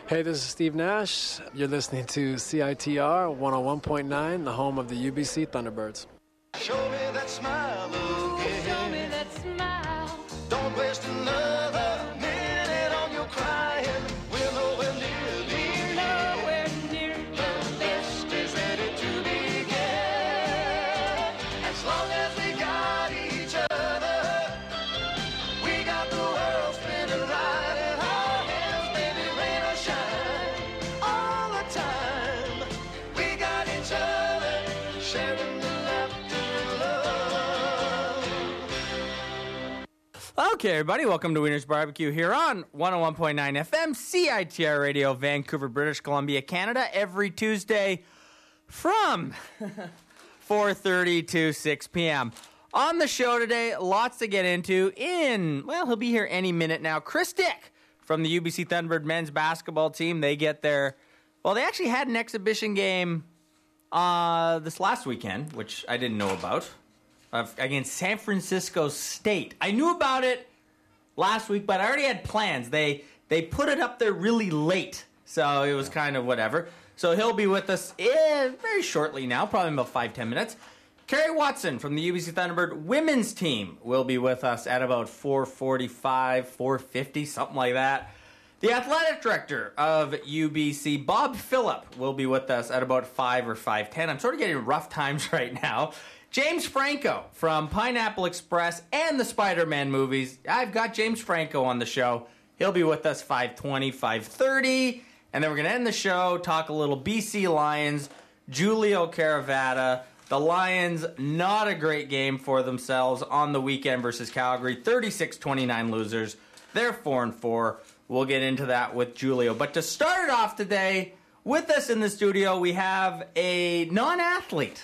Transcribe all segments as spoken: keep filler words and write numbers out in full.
Hey, this is Steve Nash. You're listening to C I T R one oh one point nine, the home of the U B C Thunderbirds. Show me that smile again. Show me that smile. Don't waste another minute on your crying. We're nowhere near the nowhere near the best is ready to begin. As long as we got each other, we got the world spinning right in our hands. Baby, rain or shine, all the time. We got each other, sharing the laughter. Okay, everybody, welcome to Wiener's Barbecue here on one oh one point nine F M, C I T R Radio, Vancouver, British Columbia, Canada, every Tuesday from four thirty to six p.m. On the show today, lots to get into in, well, he'll be here any minute now. Chris Dick from the U B C Thunderbird men's basketball team. They get their, well, they actually had an exhibition game uh, this last weekend, which I didn't know about. Uh, against San Francisco State. I knew about it last week, but I already had plans. They they put it up there really late, so it was kind of whatever. So he'll be with us eh, very shortly now, probably in about five, ten minutes. Kerry Watson from the U B C Thunderbird women's team will be with us at about four forty-five, four fifty, something like that. The athletic director of U B C, Bob Phillip, will be with us at about five or five ten. I'm sort of getting rough times right now. James Franco from Pineapple Express and the Spider-Man movies. I've got James Franco on the show. He'll be with us five twenty, five thirty. And then we're going to end the show, talk a little B C Lions, Julio Caravata. The Lions, not a great game for themselves on the weekend versus Calgary. thirty-six twenty-nine losers. They're four and four. We'll get into that with Julio. But to start it off today, with us in the studio, we have a non-athlete.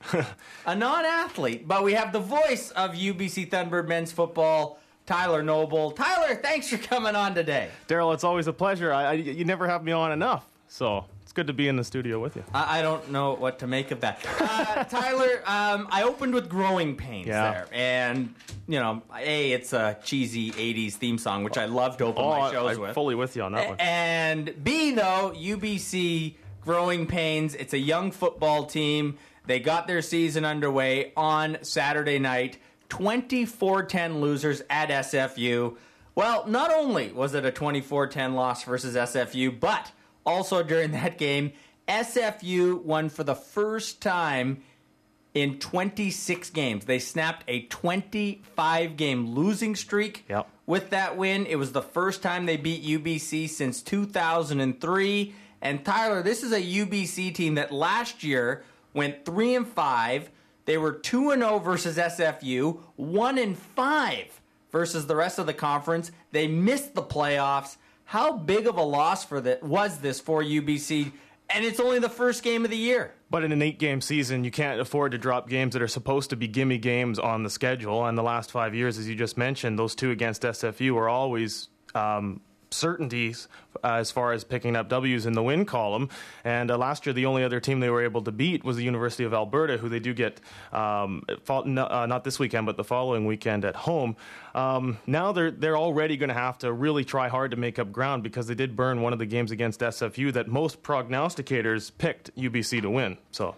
A non-athlete, but we have the voice of U B C Thunderbird men's football, Tyler Noble. Tyler, thanks for coming on today. Daryl, it's always a pleasure. I, I, you never have me on enough, so it's good to be in the studio with you. I, I don't know what to make of that. Uh, Tyler, um, I opened with Growing Pains yeah. there, and, you know, A, it's a cheesy eighties theme song, which I love to open oh, my shows I'm with. fully with you on that one. And B, though, U B C Growing Pains, it's a young football team. They got their season underway on Saturday night, twenty-four ten losers at S F U. Well, not only was it a twenty-four ten loss versus S F U, but also during that game, S F U won for the first time in twenty-six games. They snapped a twenty-five game losing streak yep. with that win. It was the first time they beat U B C since two thousand three. And Tyler, this is a U B C team that last year went three and five. They were two and oh versus S F U, one and five versus the rest of the conference. They missed the playoffs. How big of a loss for the, was this for U B C? And it's only the first game of the year. But in an eight-game season, you can't afford to drop games that are supposed to be gimme games on the schedule. And the last five years, as you just mentioned, those two against S F U were always um, certainties uh, as far as picking up W's in the win column. And uh, last year, the only other team they were able to beat was the University of Alberta, who they do get, um, fall, no, uh, not this weekend, but the following weekend at home. Um, now they're they're already going to have to really try hard to make up ground because they did burn one of the games against S F U that most prognosticators picked U B C to win. So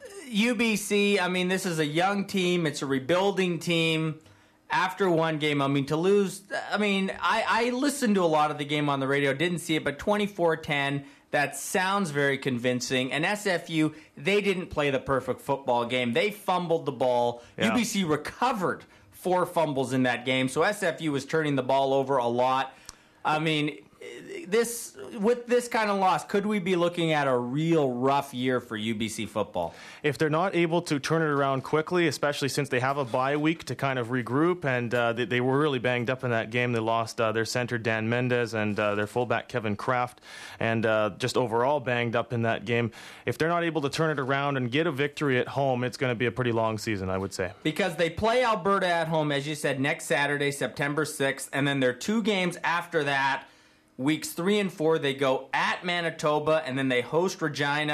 U B C, I mean, this is a young team. It's a rebuilding team. After one game, I mean, to lose, I mean, I, I listened to a lot of the game on the radio, didn't see it, but twenty-four ten, that sounds very convincing. And S F U, they didn't play the perfect football game. They fumbled the ball. Yeah. U B C recovered four fumbles in that game, so S F U was turning the ball over a lot. I mean, this with this kind of loss, could we be looking at a real rough year for U B C football? If they're not able to turn it around quickly, especially since they have a bye week to kind of regroup, and uh, they, they were really banged up in that game. They lost uh, their center, Dan Mendez, and uh, their fullback, Kevin Kraft, and uh, just overall banged up in that game. If they're not able to turn it around and get a victory at home, it's going to be a pretty long season, I would say. Because they play Alberta at home, as you said, next Saturday, September sixth, and then there are two games after that. Weeks three and four, they go at Manitoba, and then they host Regina.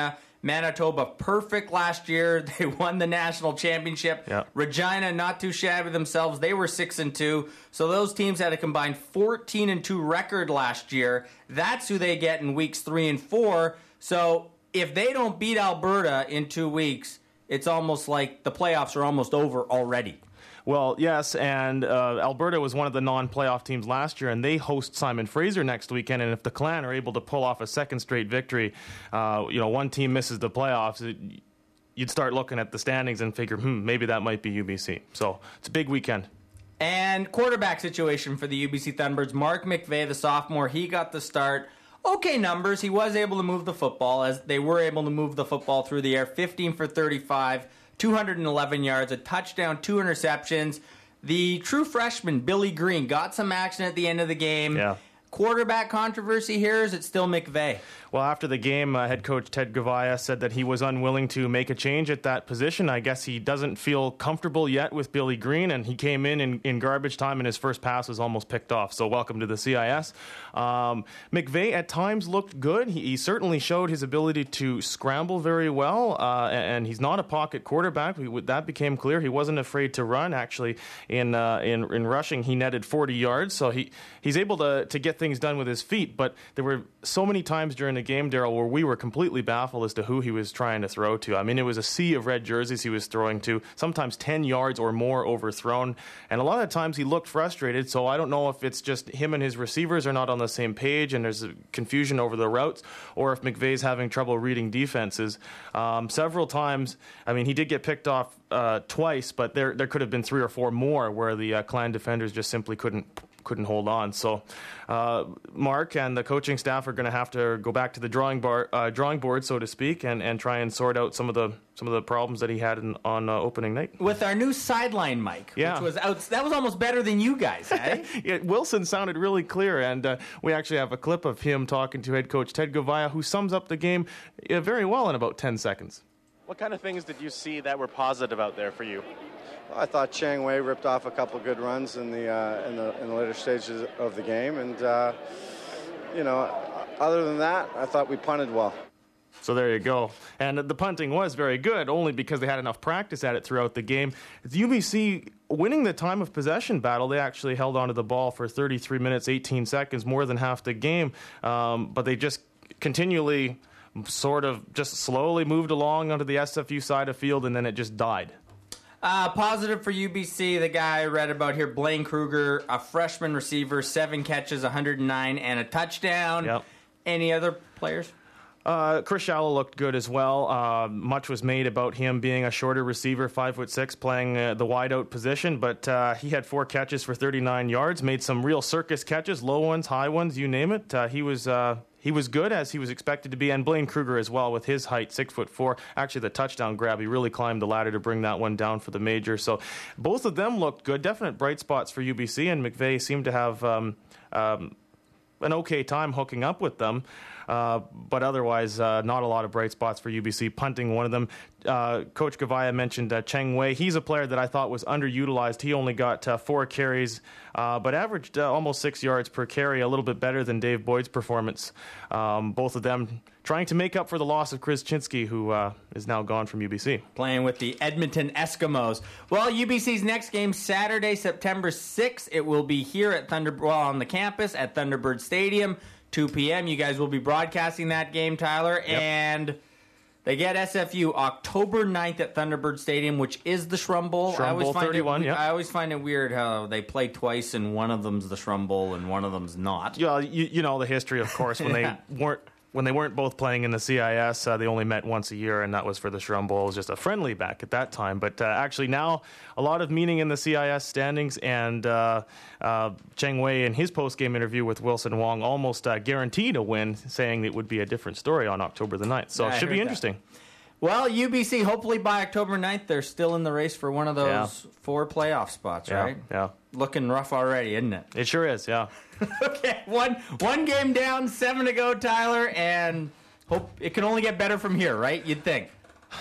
Manitoba, perfect last year. They won the national championship. Yeah. Regina, not too shabby themselves. They were six and two. So those teams had a combined fourteen and two record last year. That's who they get in weeks three and four. So if they don't beat Alberta in two weeks, it's almost like the playoffs are almost over already. Well, yes, and uh, Alberta was one of the non-playoff teams last year, and they host Simon Fraser next weekend. And if the Clan are able to pull off a second straight victory, uh, you know, one team misses the playoffs, it, you'd start looking at the standings and figure, hmm, maybe that might be U B C. So it's a big weekend. And quarterback situation for the U B C Thunderbirds. Mark McVeigh, the sophomore, he got the start. Okay numbers. He was able to move the football, as they were able to move the football through the air. fifteen for thirty-five. two hundred eleven yards, a touchdown, two interceptions. The true freshman, Billy Green, got some action at the end of the game. Yeah. Quarterback controversy here, is it still McVeigh? Well, after the game, uh, head coach Ted Gavaya said that he was unwilling to make a change at that position. I guess he doesn't feel comfortable yet with Billy Green, and he came in, in in garbage time, and his first pass was almost picked off. So welcome to the C I S. Um, McVeigh at times looked good. He, he certainly showed his ability to scramble very well, uh, and he's not a pocket quarterback. We, that became clear. He wasn't afraid to run. Actually, in uh, in in rushing, he netted forty yards, so he he's able to to get things done with his feet. But there were so many times during the game, Daryl, where we were completely baffled as to who he was trying to throw to. I mean, it was a sea of red jerseys he was throwing to, sometimes ten yards or more overthrown, and a lot of times he looked frustrated. So I don't know if it's just him and his receivers are not on the same page and there's a confusion over the routes, or if McVeigh's having trouble reading defenses. Um, several times, I mean, he did get picked off uh, twice, but there there could have been three or four more where the uh, Clan defenders just simply couldn't couldn't hold on. So uh, Mark and the coaching staff are going to have to go back to the drawing bar, uh, drawing board, so to speak, and, and try and sort out some of the some of the problems that he had in, on uh, opening night. With our new sideline mic, yeah. which was out, that was almost better than you guys, eh? Yeah, Wilson sounded really clear, and uh, we actually have a clip of him talking to head coach Ted Gavaya, who sums up the game uh, very well in about ten seconds. What kind of things did you see that were positive out there for you? Well, I thought Chang Wei ripped off a couple of good runs in the uh, in the in the later stages of the game, and uh, you know, other than that, I thought we punted well. So there you go. And the punting was very good, only because they had enough practice at it throughout the game. The U B C winning the time of possession battle. They actually held onto the ball for thirty-three minutes, eighteen seconds, more than half the game. Um, but they just continually sort of just slowly moved along onto the S F U side of field, and then it just died. Uh, positive for U B C, the guy I read about here, Blaine Kruger, a freshman receiver, seven catches, one hundred nine, and a touchdown. Yep. Any other players? Uh, Chris Shallow looked good as well. Uh, much was made about him being a shorter receiver, five foot six, playing uh, the wideout position, but uh, he had four catches for thirty-nine yards, made some real circus catches, low ones, high ones, you name it. Uh, he was uh, he was good, as he was expected to be, and Blaine Kruger as well, with his height, six foot four. Actually, the touchdown grab, he really climbed the ladder to bring that one down for the major. So both of them looked good, definite bright spots for U B C, and McVeigh seemed to have um, um, an okay time hooking up with them. Uh, but otherwise, uh, not a lot of bright spots for U B C, punting one of them. Uh, Coach Gavaya mentioned uh, Cheng Wei. He's a player that I thought was underutilized. He only got uh, four carries, uh, but averaged uh, almost six yards per carry, a little bit better than Dave Boyd's performance. Um, both of them trying to make up for the loss of Chris Chinsky, who uh, is now gone from U B C. Playing with the Edmonton Eskimos. Well, U B C's next game, Saturday, September sixth. It will be here at Thunder, well, on the campus at Thunderbird Stadium. two p.m. You guys will be broadcasting that game, Tyler. Yep. And they get S F U October ninth at Thunderbird Stadium, which is the Shrum Bowl. Shrum I always Bowl find thirty-one, it, yep. I always find it weird how they play twice and one of them's the Shrum Bowl and one of them's not. Yeah, you, you know the history, of course, when Yeah. they weren't when they weren't both playing in the C I S, uh, they only met once a year, and that was for the Shrum Bowl. It was just a friendly back at that time. But uh, actually now, a lot of meaning in the C I S standings, and uh, uh, Cheng Wei in his post-game interview with Wilson Wong almost uh, guaranteed a win, saying it would be a different story on October the ninth. So Yeah, it I should be heard interesting. that. Well, U B C, hopefully by October ninth, they're still in the race for one of those Yeah. four playoff spots, Yeah, right? yeah. Looking rough already, isn't it? It sure is, yeah. Okay, one one game down, seven to go, Tyler, and hope it can only get better from here, right? You'd think.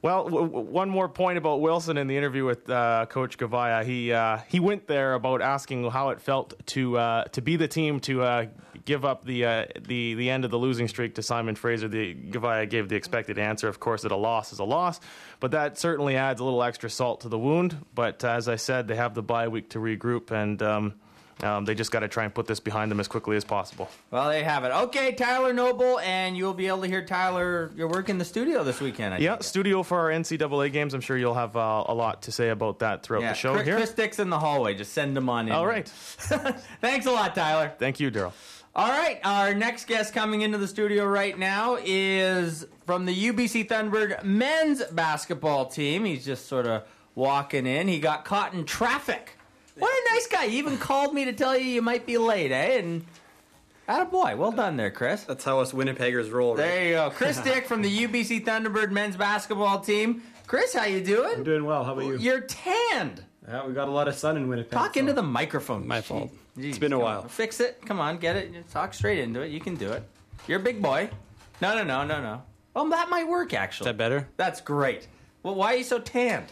Well, w- w- one more point about Wilson in the interview with uh, Coach Gavaya. He uh, he went there about asking how it felt to uh, to be the team to uh, give up the uh, the the end of the losing streak to Simon Fraser. The Gavaya gave the expected answer, of course, that a loss is a loss, but that certainly adds a little extra salt to the wound. But uh, as I said, they have the bye week to regroup, and um, Um, they just got to try and put this behind them as quickly as possible. Well, there you have it. Okay, Tyler Noble, and you'll be able to hear Tyler. You're working the studio this weekend, I Yeah, think. studio for our N C double A games. I'm sure you'll have uh, a lot to say about that throughout Yeah, the show Chris, here. Chris Dick's in the hallway. Just send him on in. All right. Thanks a lot, Tyler. Thank you, Daryl. All right, our next guest coming into the studio right now is from the U B C Thunderbird men's basketball team. He's just sort of walking in. He got caught in traffic. What a nice guy. He even called me to tell you you might be late, eh? And attaboy. Well done there, Chris. That's how us Winnipeggers roll, right? There you go. Chris Dick from the U B C Thunderbird men's basketball team. Chris, how you doing? I'm doing well. How about you? You're tanned. Yeah, we got a lot of sun in Winnipeg. Talk so- into the microphone. My fault. Jeez, It's been a come while. on. Fix it. Come on, get it. Talk straight into it. You can do it. You're a big boy. No, no, no, no, no. Oh, that might work, Is actually. that better? That's great. Well, why are you so tanned?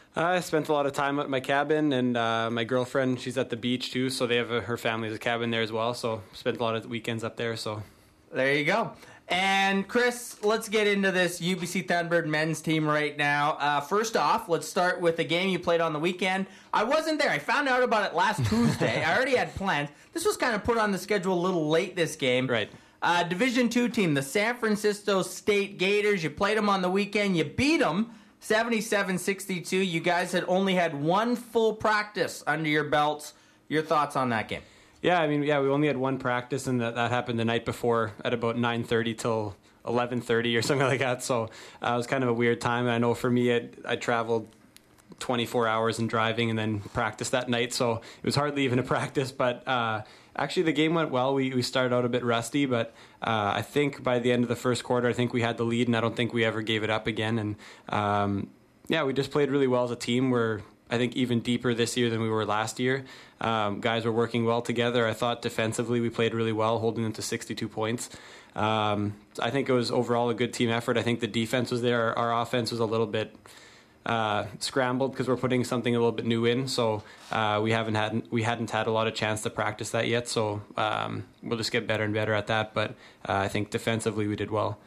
I spent a lot of time at my cabin, and uh, my girlfriend, she's at the beach too, so they have a, her family has a cabin there as well. So spent a lot of weekends up there. So There you go. And Chris, let's get into this U B C Thunderbird men's team right now. Uh, first off, let's start with the game you played on the weekend. I wasn't there. I found out about it last Tuesday. I already had plans. This was kind of put on the schedule a little late, this game. Right. Uh, Division two team, the San Francisco State Gators. You played them on the weekend. You beat them seventy-seven sixty-two. You guys had only had one full practice under your belts. Your thoughts on that game? yeah, I mean, yeah, we only had one practice, and that, that happened the night before at about nine thirty till eleven thirty or something like that. So uh, it was kind of a weird time. And I know for me, it, I traveled twenty-four hours in driving and then practiced that night, so it was hardly even a practice. But uh, actually, the game went well. We we started out a bit rusty, but uh, I think by the end of the first quarter, I think we had the lead, and I don't think we ever gave it up again. And um, yeah, we just played really well as a team. We're I think even deeper this year than we were last year. Um, guys were working well together. I thought defensively we played really well, holding them to sixty-two points. Um, I think it was overall a good team effort. I think the defense was there. Our, our offense was a little bit uh, scrambled because we're putting something a little bit new in. So uh, we haven't had we hadn't had a lot of chance to practice that yet. So um, we'll just get better and better at that. But uh, I think defensively we did well.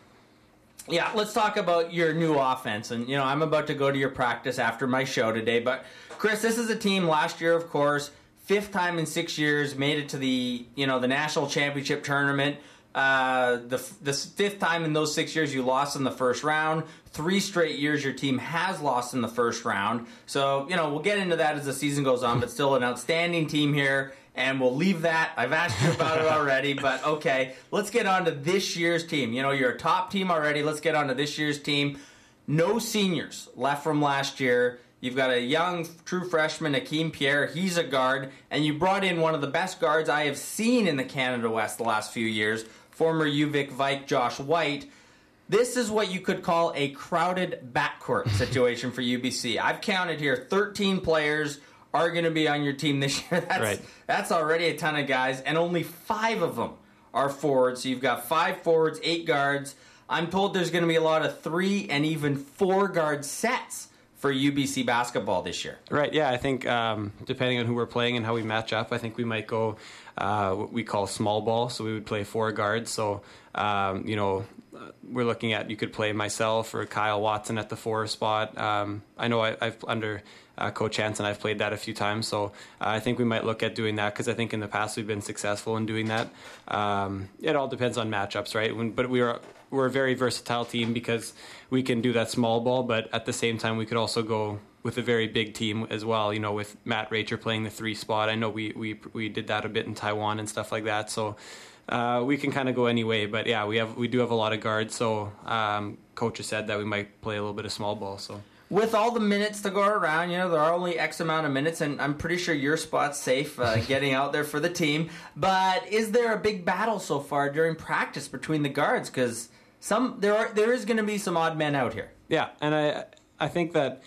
Yeah, let's talk about your new offense. And, you know, I'm about to go to your practice after my show today. But, Chris, this is a team last year, of course, fifth time in six years, made it to the, you know, the national championship tournament. Uh, the, the fifth time in those six years you lost in the first round. Three straight years your team has lost in the first round. So, you know, we'll get into that as the season goes on, but still an outstanding team here. And we'll leave that. I've asked you about it already, but okay. Let's get on to this year's team. You know, you're a top team already. Let's get on to this year's team. No seniors left from last year. You've got a young, true freshman, Akeem Pierre. He's a guard. And you brought in one of the best guards I have seen in the Canada West the last few years, former U V I C Vike Josh White. This is what you could call a crowded backcourt situation for U B C. I've counted here thirteen players are going to be on your team this year. That's, Right. that's already a ton of guys, and only five of them are forwards. So you've got five forwards, eight guards. I'm told there's going to be a lot of three and even four guard sets for U B C basketball this year. Right, yeah, I think um, depending on who we're playing and how we match up, I think we might go uh, what we call small ball, so we would play four guards. So, um, you know, we're looking at, you could play myself or Kyle Watson at the four spot. Um, I know I, I've under uh, Coach Hansen, I've played that a few times, so uh, I think we might look at doing that because I think in the past we've been successful in doing that. Um, it all depends on matchups, right? When, but we are we're a very versatile team because we can do that small ball, but at the same time we could also go with a very big team as well, you know, with Matt Racher playing the three spot. I know we we we did that a bit in Taiwan and stuff like that, so uh, we can kind of go any way. But yeah, we have we do have a lot of guards, so um, coach has said that we might play a little bit of small ball. So With all the minutes to go around, you know, there are only X amount of minutes, and I'm pretty sure your spot's safe uh, getting out there for the team. But is there a big battle so far during practice between the guards? Because some there are there is going to be some odd men out here. yeah, and I I think that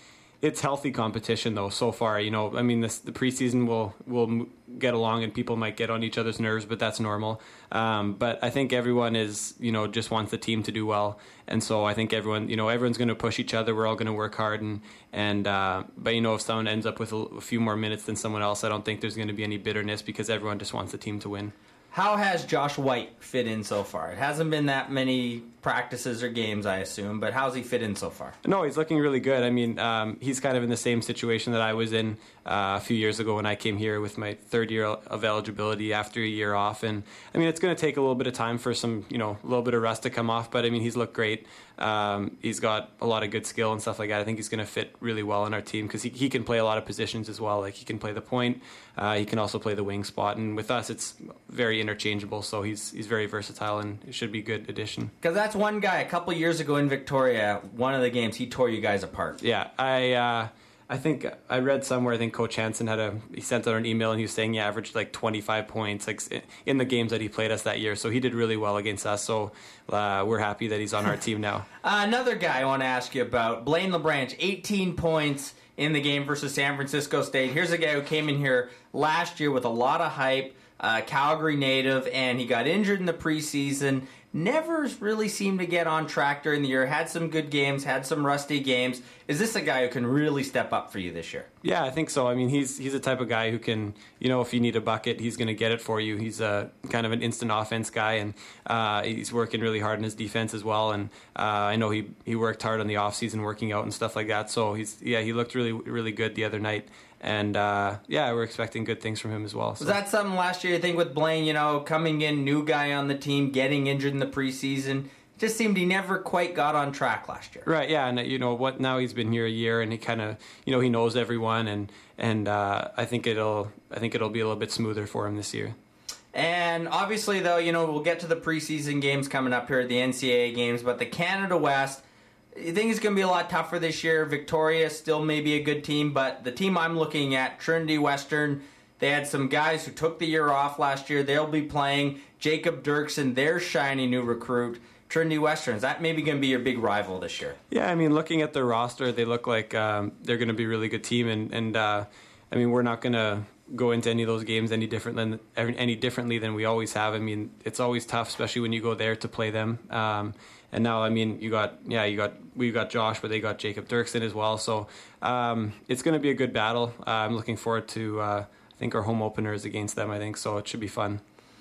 it's healthy competition though so far. You know, I mean, this, the preseason will will get along and people might get on each other's nerves, but that's normal. Um, but I think everyone is, you know, just wants the team to do well, and so I think everyone, you know, everyone's going to push each other. We're all going to work hard, and and uh, but you know, if someone ends up with a, a few more minutes than someone else, I don't think there's going to be any bitterness because everyone just wants the team to win. How has Josh White fit in so far? It hasn't been that many practices or games, I assume, but how's he fit in so far? No, he's looking really good. I mean, um, he's kind of in the same situation that I was in uh, a few years ago when I came here with my third year of eligibility after a year off. And I mean, it's going to take a little bit of time for some, you know, a little bit of rust to come off. But I mean, he's looked great. Um, he's got a lot of good skill and stuff like that. I think he's going to fit really well in our team because he, he can play a lot of positions as well. Like he can play the point, uh, he can also play the wing spot. And with us, it's very interchangeable. So he's he's very versatile and it should be a good addition. Because that's one guy a couple years ago in Victoria, one of the games, he tore you guys apart. Yeah, I uh, I think I read somewhere, I think Coach Hansen had a, he sent out an email and he was saying he averaged like twenty-five points like in the games that he played us that year. So he did really well against us. So uh, we're happy that he's on our team now. Uh, another guy I want to ask you about, Blaine LeBranch, eighteen points in the game versus San Francisco State. Here's a guy who came in here last year with a lot of hype, uh, Calgary native, and he got injured in the preseason. Never really seemed to get on track during the year. Had some good games, had some rusty games. Is this a guy who can really step up for you this year? Yeah, I think so. I mean, he's he's the type of guy who can, you know, if you need a bucket, he's going to get it for you. He's a kind of an instant offense guy, and uh, he's working really hard in his defense as well. And uh, I know he, he worked hard on the offseason, working out and stuff like that. So he's yeah, he looked really really good the other night. And, uh, yeah, we're expecting good things from him as well. So. Was that something last year, you think, with Blaine, you know, coming in, new guy on the team, getting injured in the preseason? It just seemed he never quite got on track last year. Right, yeah, and, you know, what? Now he's been here a year, and he kind of, you know, he knows everyone, and and uh, I think it'll I think it'll be a little bit smoother for him this year. And obviously, though, you know, we'll get to the preseason games coming up here, the N C double A games, but the Canada West, you think it's going to be a lot tougher this year. Victoria still may be a good team, but the team I'm looking at, Trinity Western, they had some guys who took the year off last year. They'll be playing Jacob Dirksen, their shiny new recruit. Trinity Western, is that maybe going to be your big rival this year? Yeah, I mean, looking at their roster, they look like um, they're going to be a really good team. And, and uh, I mean, we're not going to go into any of those games any different than any differently than we always have. I mean, it's always tough, especially when you go there to play them. Um, and now, I mean, you got yeah, you got we got Josh, but they got Jacob Dirksen as well. So um, it's going to be a good battle. Uh, I'm looking forward to. Uh, I think our home opener is against them. I think so. It should be fun.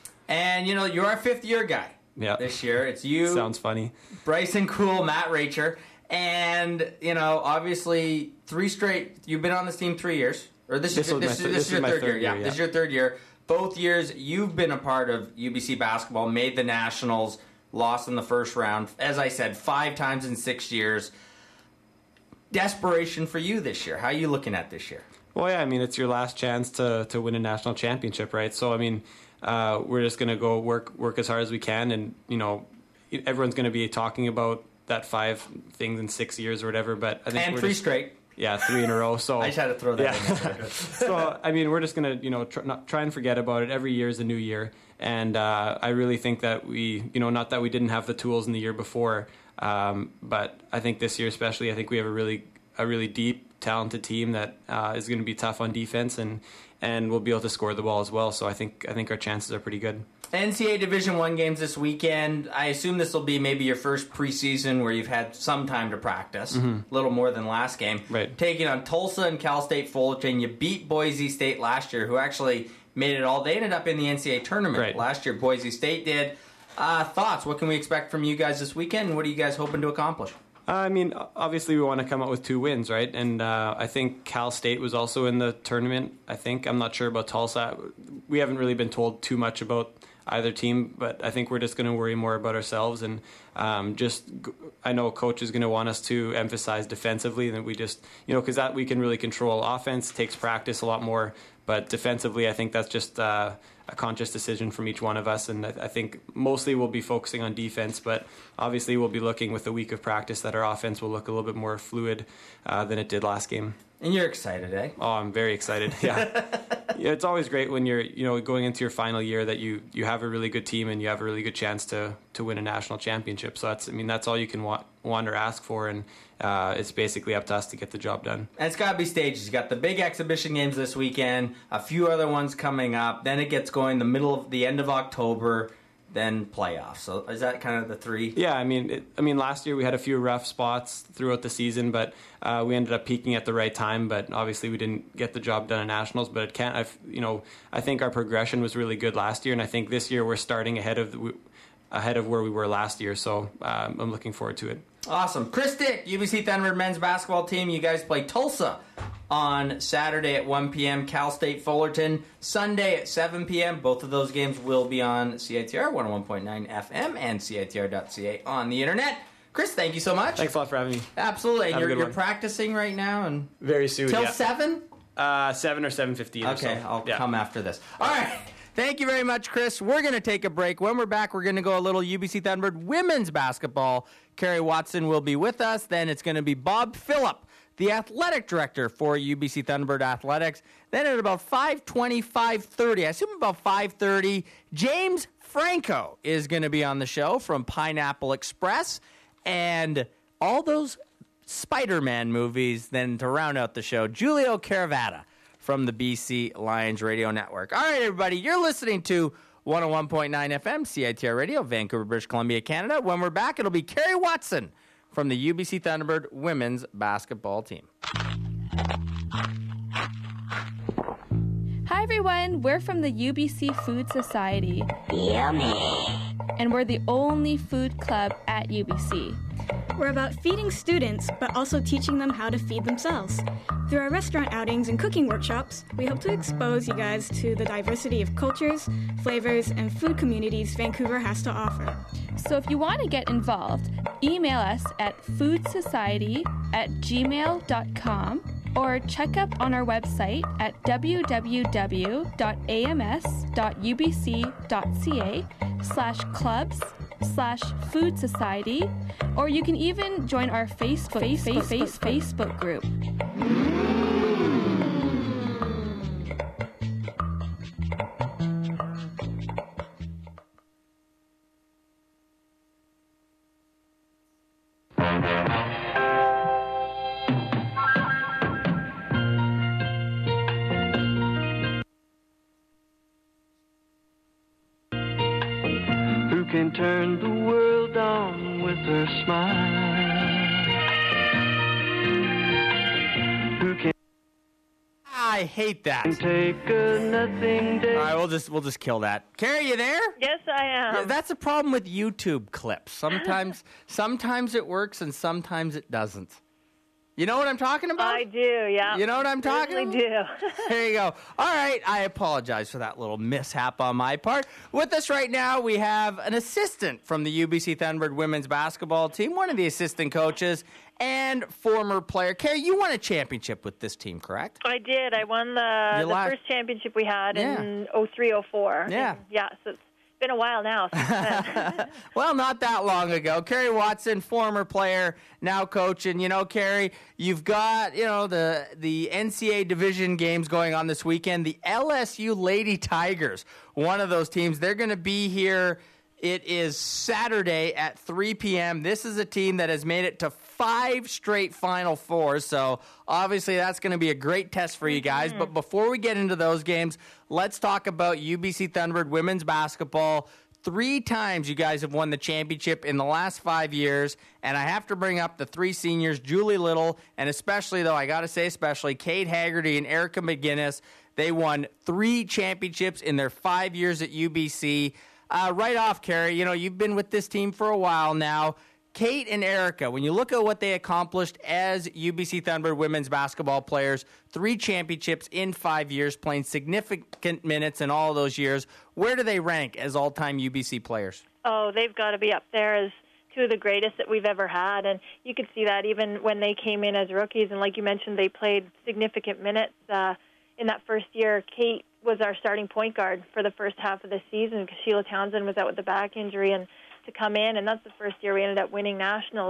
And you know, you're our fifth year guy. Yeah. This year, it's you. Sounds funny. Bryson Cool, Matt Racher, and you know, obviously, three straight. You've been on this team three years. Or this, this is, this, th- is, this, this is your my third, third year. year. Yeah, yeah, this is your third year. Both years you've been a part of U B C basketball, made the Nationals, lost in the first round. As I said, five times in six years. Desperation for you this year. How are you looking at this year? Well, yeah, I mean, it's your last chance to, to win a national championship, right? So, I mean, uh, we're just going to go work work as hard as we can, and, you know, everyone's going to be talking about that five things in six years or whatever, but I think and we're three just, straight. Yeah, three in a row. So I just had to throw that yeah. in there. So, I mean, we're just going to, you know, tr- not, try and forget about it. Every year is a new year, and uh, I really think that we, you know, not that we didn't have the tools in the year before, um, but I think this year especially, I think we have a really, a really deep, talented team that uh, is going to be tough on defense, and and we'll be able to score the ball as well. So I think I think our chances are pretty good. N C double A Division One games this weekend. I assume this will be maybe your first preseason where you've had some time to practice, mm-hmm. a little more than last game. Right. Taking on Tulsa and Cal State Fullerton. You beat Boise State last year, who actually made it all. They ended up in the N C double A tournament right. last year. Boise State did. Uh, thoughts? What can we expect from you guys this weekend? And what are you guys hoping to accomplish? I mean, obviously we want to come out with two wins, right? And uh, I think Cal State was also in the tournament. I think I'm not sure about Tulsa. We haven't really been told too much about either team, but I think we're just going to worry more about ourselves. And um, just, I know coach is going to want us to emphasize defensively, that we just, you know, because that we can really control. Offense takes practice a lot more, but defensively, I think that's just uh, a conscious decision from each one of us. And I, I think mostly we'll be focusing on defense, but obviously we'll be looking with a week of practice that our offense will look a little bit more fluid uh, than it did last game. And you're excited, eh? Oh, I'm very excited. Yeah. Yeah, it's always great when you're, you know, going into your final year that you, you have a really good team and you have a really good chance to, to win a national championship. So that's, I mean, that's all you can want, want or ask for, and uh, it's basically up to us to get the job done. And it's got to be stages. You got the big exhibition games this weekend, a few other ones coming up. Then it gets going the middle of the end of October. Then playoffs. So is that kind of the three? Yeah, I mean, it, I mean, last year we had a few rough spots throughout the season, but uh, we ended up peaking at the right time. But obviously, we didn't get the job done at nationals. But it can't. I've, you know, I think our progression was really good last year, and I think this year we're starting ahead of the, ahead of where we were last year. So um, I'm looking forward to it. Awesome. Chris Dick, U B C Thunderbird men's basketball team. You guys play Tulsa on Saturday at one p.m. Cal State Fullerton Sunday at seven p.m. Both of those games will be on C I T R one oh one point nine F M and C I T R dot C A on the internet. Chris, thank you so much. Thanks a lot for having me. Absolutely. And Have a you're, good you're one. practicing right now and Very soon. till yeah. seven? Uh, seven or seven fifteen. Okay, or so. I'll yeah. come after this. All right. Thank you very much, Chris. We're going to take a break. When we're back, we're going to go a little U B C Thunderbird women's basketball. Carrie Watson will be with us. Then it's going to be Bob Phillip, the athletic director for U B C Thunderbird Athletics. Then at about five twenty, five thirty, I assume about five thirty, James Franco is going to be on the show from Pineapple Express. And all those Spider-Man movies. Then to round out the show, Giulio Caravata from the B C Lions Radio Network. All right, everybody, you're listening to one oh one point nine F M, C I T R Radio, Vancouver, British Columbia, Canada. When we're back, it'll be Carrie Watson from the U B C Thunderbird women's basketball team. Hi, everyone. We're from the U B C Food Society. Yummy. And we're the only food club at U B C. We're about feeding students, but also teaching them how to feed themselves. Through our restaurant outings and cooking workshops, we hope to expose you guys to the diversity of cultures, flavors, and food communities Vancouver has to offer. So if you want to get involved, email us at foodsociety at gmail dot com or check up on our website at w w w dot a m s dot u b c dot c a slash clubs slash food society, or you can even join our Facebook, Facebook, Facebook, Facebook group. Can turn the world on with her smile. Who can I hate that. take a nothing day? All right, we'll just we'll just kill that. Carrie, you there? Yes, I am. Yeah, that's a problem with YouTube clips. Sometimes sometimes it works and sometimes it doesn't. You know what I'm talking about? I do, yeah. You know what I'm talking I about? do. There you go. All right, I apologize for that little mishap on my part. With us right now, we have an assistant from the U B C Thunderbird women's basketball team, one of the assistant coaches, and former player. Carrie, you won a championship with this team, correct? I did. I won the, You the lied. first championship we had Yeah. in oh three oh four. Yeah. And yeah, so it's been a while now. Since then. Well, not that long ago. Carrie Watson, former player, now coach. And, you know, Carrie, you've got, you know, the, the N C A A division games going on this weekend. The L S U Lady Tigers, one of those teams, they're going to be here. It is Saturday at three p.m. This is a team that has made it to five straight Final Fours, so obviously that's going to be a great test for you guys. Mm-hmm. But before we get into those games, let's talk about U B C Thunderbird women's basketball. Three times you guys have won the championship in the last five years, and I have to bring up the three seniors, Julie Little, and especially, though, I got to say especially, Kate Haggerty and Erica McGinnis. They won three championships in their five years at U B C. Uh, right off, Carrie, you know, you've been with this team for a while now. Kate and Erica, when you look at what they accomplished as U B C Thunderbird women's basketball players, three championships in five years, playing significant minutes in all of those years, where do they rank as all-time U B C players? Oh, they've got to be up there as two of the greatest that we've ever had. And you could see that even when they came in as rookies. And like you mentioned, they played significant minutes. Uh, in that first year, Kate was our starting point guard for the first half of the season because Sheila Townsend was out with the back injury, and to come in, and that's the first year we ended up winning nationals.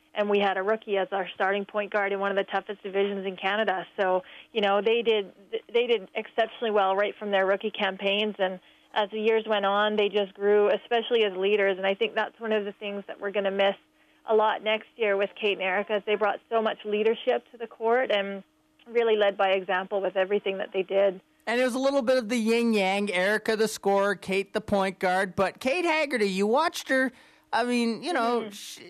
and we had a rookie as our starting point guard in one of the toughest divisions in Canada. So, you know, they did they did exceptionally well right from their rookie campaigns, and as the years went on, they just grew, especially as leaders, and I think that's one of the things that we're going to miss a lot next year with Kate and Erica, is they brought so much leadership to the court and really led by example with everything that they did. And it was a little bit of the yin-yang, Erica the scorer, Kate the point guard, but Kate Haggerty, you watched her, I mean, you know, mm-hmm. she,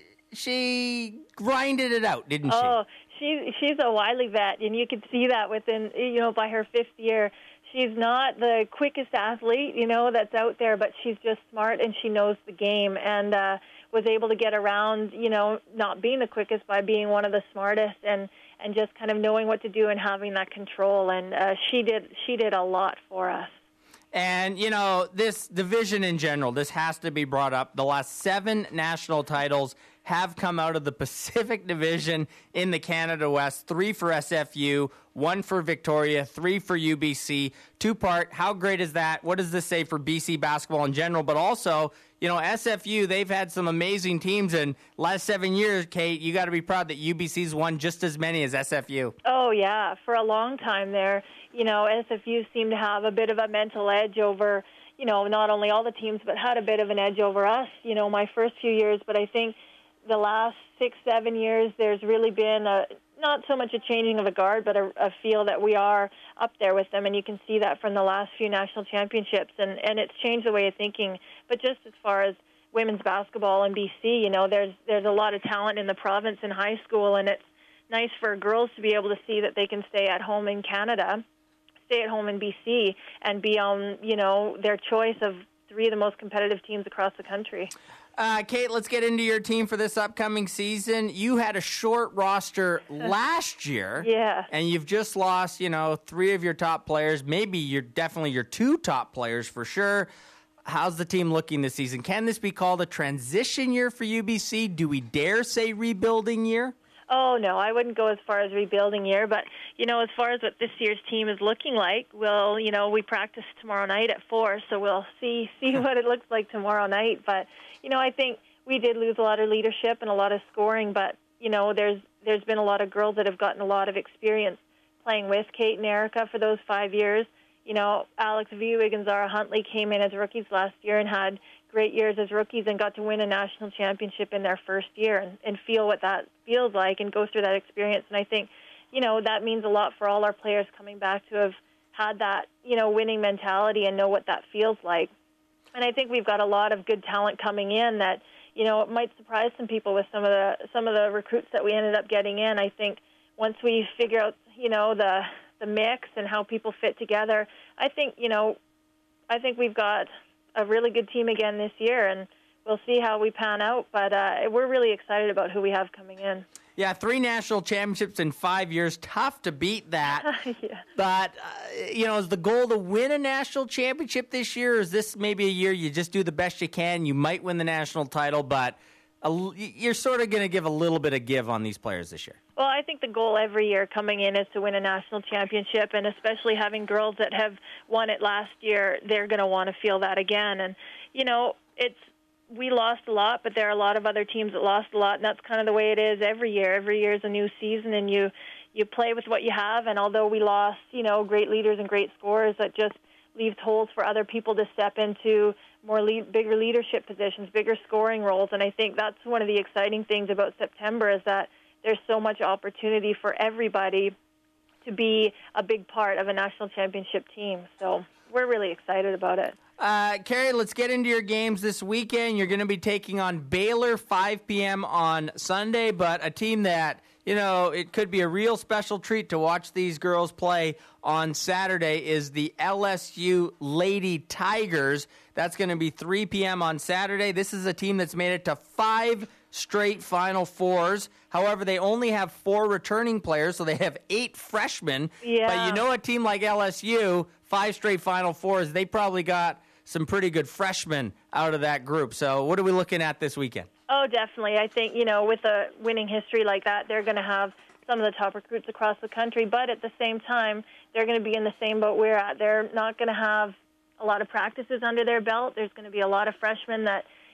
she grinded it out, didn't she? Oh, she, she's a wily vet, and you could see that within, you know, by her fifth year. She's not the quickest athlete, you know, that's out there, but she's just smart and she knows the game, and uh, was able to get around, you know, not being the quickest by being one of the smartest, and, and just kind of knowing what to do and having that control. And uh, she did she did a lot for us. And, you know, this division in general, this has to be brought up. The last seven national titles have come out of the Pacific Division in the Canada West. Three for S F U, one for Victoria, three for U B C. Two-part, how great is that? What does this say for B C basketball in general? But also, you know, S F U, they've had some amazing teams in last seven years, Kate. You got to be proud that U B C's won just as many as S F U. Oh, yeah. For a long time there, you know, S F U seemed to have a bit of a mental edge over, you know, not only all the teams, but had a bit of an edge over us, you know, my first few years. But I think the last six, seven years, there's really been a, not so much a changing of a guard, but a, a feel that we are up there with them, and you can see that from the last few national championships, and, and it's changed the way of thinking. But just as far as women's basketball in B C, you know, there's there's a lot of talent in the province in high school, and it's nice for girls to be able to see that they can stay at home in Canada, stay at home in B C, and be on, you know, their choice of three of the most competitive teams across the country. Uh, Kate, let's get into your team for this upcoming season. You had a short roster last year. Yeah. And you've just lost, you know, three of your top players. Maybe you're definitely your two top players for sure. How's the team looking this season? Can this be called a transition year for U B C? Do we dare say rebuilding year? Oh, no, I wouldn't go as far as rebuilding year. But, you know, as far as what this year's team is looking like, we'll, you know, we practice tomorrow night at four, so we'll see see what it looks like tomorrow night. But, you know, I think we did lose a lot of leadership and a lot of scoring, but, you know, there's there's been a lot of girls that have gotten a lot of experience playing with Kate and Erica for those five years. You know, Alex Viewig and Zara Huntley came in as rookies last year and had great years as rookies and got to win a national championship in their first year, and, and feel what that feels like and go through that experience. And I think, you know, that means a lot for all our players coming back to have had that, you know, winning mentality and know what that feels like. And I think we've got a lot of good talent coming in that, you know, it might surprise some people with some of the some of the recruits that we ended up getting in. I think once we figure out, you know, the the mix and how people fit together, I think, you know, I think we've got a really good team again this year, and we'll see how we pan out. But uh, we're really excited about who we have coming in. Yeah, three national championships in five years. Tough to beat that. Yeah. But, uh, you know, is the goal to win a national championship this year, or is this maybe a year you just do the best you can? You might win the national title, but a, you're sort of going to give a little bit of give on these players this year. Well, I think the goal every year coming in is to win a national championship, and especially having girls that have won it last year, they're going to want to feel that again. And, you know, it's we lost a lot, but there are a lot of other teams that lost a lot, and that's kind of the way it is every year. Every year is a new season, and you, you play with what you have, and although we lost, you know, great leaders and great scorers, that just leaves holes for other people to step into more lead, bigger leadership positions, bigger scoring roles. And I think that's one of the exciting things about September is that there's so much opportunity for everybody to be a big part of a national championship team. So we're really excited about it. Uh, Carrie, let's get into your games this weekend. You're going to be taking on Baylor, five p.m. on Sunday, but a team that, you know, it could be a real special treat to watch these girls play on Saturday is the L S U Lady Tigers. That's going to be three p.m. on Saturday. This is a team that's made it to five straight Final Fours. However, they only have four returning players, so they have eight freshmen. Yeah. But you know a team like L S U, five straight Final Fours, they probably got some pretty good freshmen out of that group. So what are we looking at this weekend? Oh, definitely. I think, you know, with a winning history like that, they're going to have some of the top recruits across the country. But at the same time, they're going to be in the same boat we're at. They're not going to have a lot of practices under their belt. There's going to be a lot of freshmen that,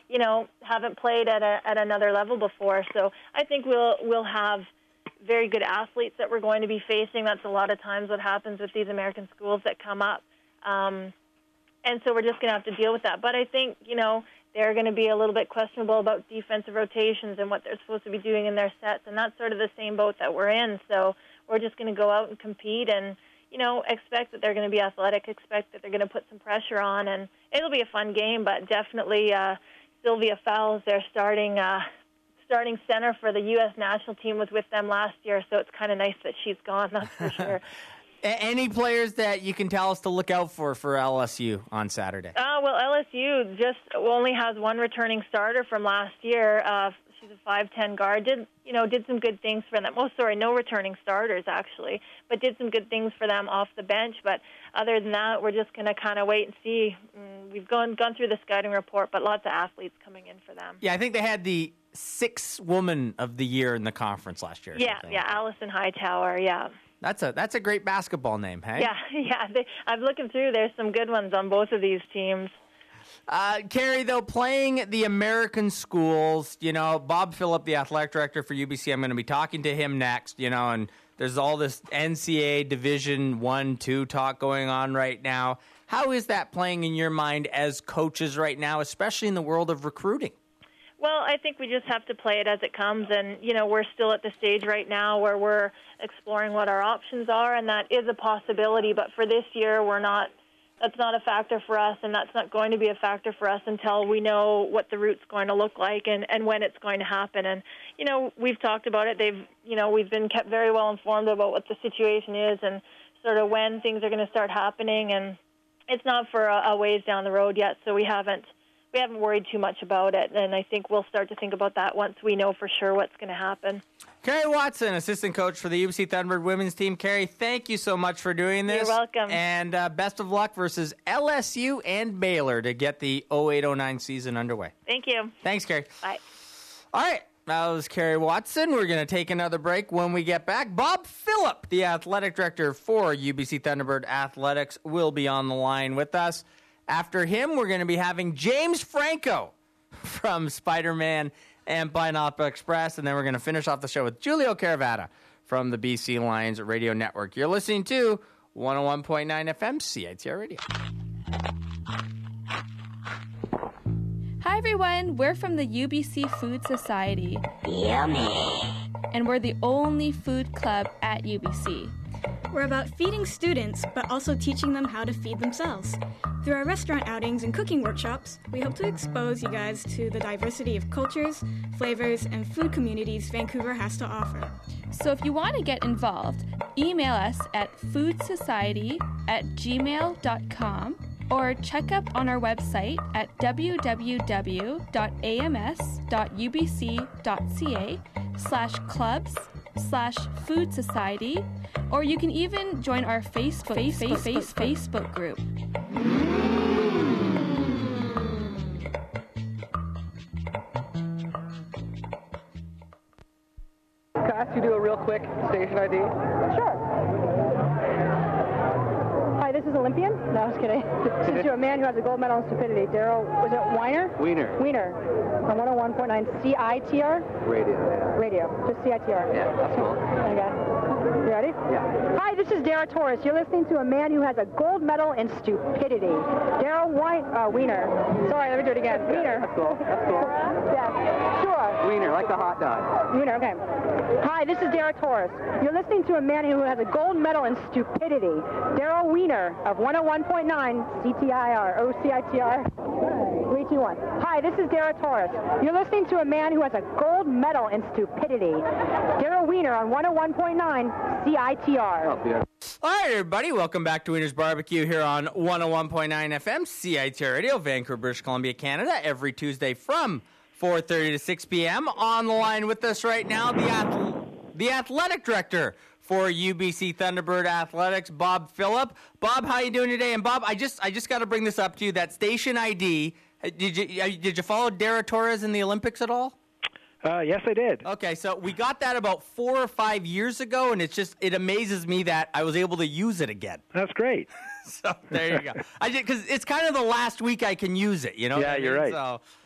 you know, haven't played at a, at another level before. So I think we'll we'll have very good athletes that we're going to be facing. That's a lot of times what happens with these American schools that come up. Um, and so we're just going to have to deal with that. But I think, you know, they're going to be a little bit questionable about defensive rotations and what they're supposed to be doing in their sets. And that's sort of the same boat that we're in. So we're just going to go out and compete and, you know, expect that they're going to be athletic, expect that they're going to put some pressure on. And it'll be a fun game, but definitely uh, Sylvia Fowles, their starting uh, starting center for the U S national team, was with them last year. So it's kind of nice that she's gone, that's for sure. Any players that you can tell us to look out for for L S U on Saturday? Uh, well, L S U just only has one returning starter from last year. Uh, she's a five ten guard. Did you know? Did some good things for them. Oh, sorry, no returning starters actually, but did some good things for them off the bench. But other than that, we're just going to kind of wait and see. Mm, we've gone gone through the scouting report, but lots of athletes coming in for them. Yeah, I think they had the sixth woman of the year in the conference last year. Yeah, something. yeah, Allison Hightower. Yeah. That's a that's a great basketball name, hey? Yeah, yeah. They, I'm looking through. There's some good ones on both of these teams. Uh, Carrie, though, playing the American schools, you know, Bob Phillip, the athletic director for U B C, I'm going to be talking to him next, you know, and there's all this N C A A Division One, Two talk going on right now. How is that playing in your mind as coaches right now, especially in the world of recruiting? Well, I think we just have to play it as it comes, and, you know, we're still at the stage right now where we're exploring what our options are, and that is a possibility, but for this year, we're not, that's not a factor for us, and that's not going to be a factor for us until we know what the route's going to look like and, and when it's going to happen. And, you know, we've talked about it. They've, you know, we've been kept very well informed about what the situation is and sort of when things are going to start happening, and it's not for a, a ways down the road yet, so we haven't, we haven't worried too much about it, and I think we'll start to think about that once we know for sure what's going to happen. Carrie Watson, assistant coach for the U B C Thunderbird women's team. Carrie, thank you so much for doing this. You're welcome. And uh, best of luck versus L S U and Baylor to get the oh eight oh nine season underway. Thank you. Thanks, Carrie. Bye. All right. That was Carrie Watson. We're going to take another break. When we get back, Bob Phillip, the athletic director for U B C Thunderbird Athletics, will be on the line with us. After him, we're going to be having James Franco from Spider-Man and Pineapple Express, and then we're going to finish off the show with Julio Caravata from the B C Lions Radio Network. You're listening to one oh one point nine F M C I T R Radio. Hi everyone, we're from the U B C Food Society. Yummy. And we're the only food club at U B C. We're about feeding students, but also teaching them how to feed themselves. Through our restaurant outings and cooking workshops, we hope to expose you guys to the diversity of cultures, flavors, and food communities Vancouver has to offer. So if you want to get involved, email us at foodsociety at gmail dot com or check up on our website at w w w dot a m s dot u b c dot c a slash clubs slash food society, or you can even join our Facebook, face, face, face, Facebook group. Can I ask you to do a real quick station I D? Sure. Hi, this is Olympian. No, I was kidding. This is your man who has a gold medal in stupidity. Daryl, was it Weiner? Wiener. Wiener. On one oh one point nine C I T R? Radio, yeah. Radio. Just C I T R. Yeah, that's cool. Okay. You ready? Yeah. Hi, this is Dara Torres. You're listening to a man who has a gold medal in stupidity. Daryl Wein- uh, Wiener. Sorry, let me do it again. Wiener. That's cool. That's cool. Yeah. Sure. Wiener, like the hot dog. Wiener, okay. Hi, this is Dara Torres. You're listening to a man who has a gold medal in stupidity. Daryl Wiener of one oh one point nine C T I R. O C I T R. three two one. Hi, this is Dara Torres. You're listening to a man who has a gold medal in stupidity. Daryl Wiener on one oh one point nine C I T R. Oh, yeah. All right, everybody, welcome back to Wiener's Barbecue here on one oh one point nine F M C I T R Radio, Vancouver, British Columbia, Canada, every Tuesday from four thirty to six p.m. On the line with us right now, the ath- the athletic director for U B C Thunderbird Athletics, Bob Phillip. Bob, how you doing today? And Bob, I just I just got to bring this up to you. That station I D. Did you did you follow Dara Torres in the Olympics at all? Uh, yes, I did. Okay, so we got that about four or five years ago, and it's just it amazes me that I was able to use it again. That's great. So there you go. I because it's kind of the last week I can use it. You know. Yeah, what I you're mean? right. So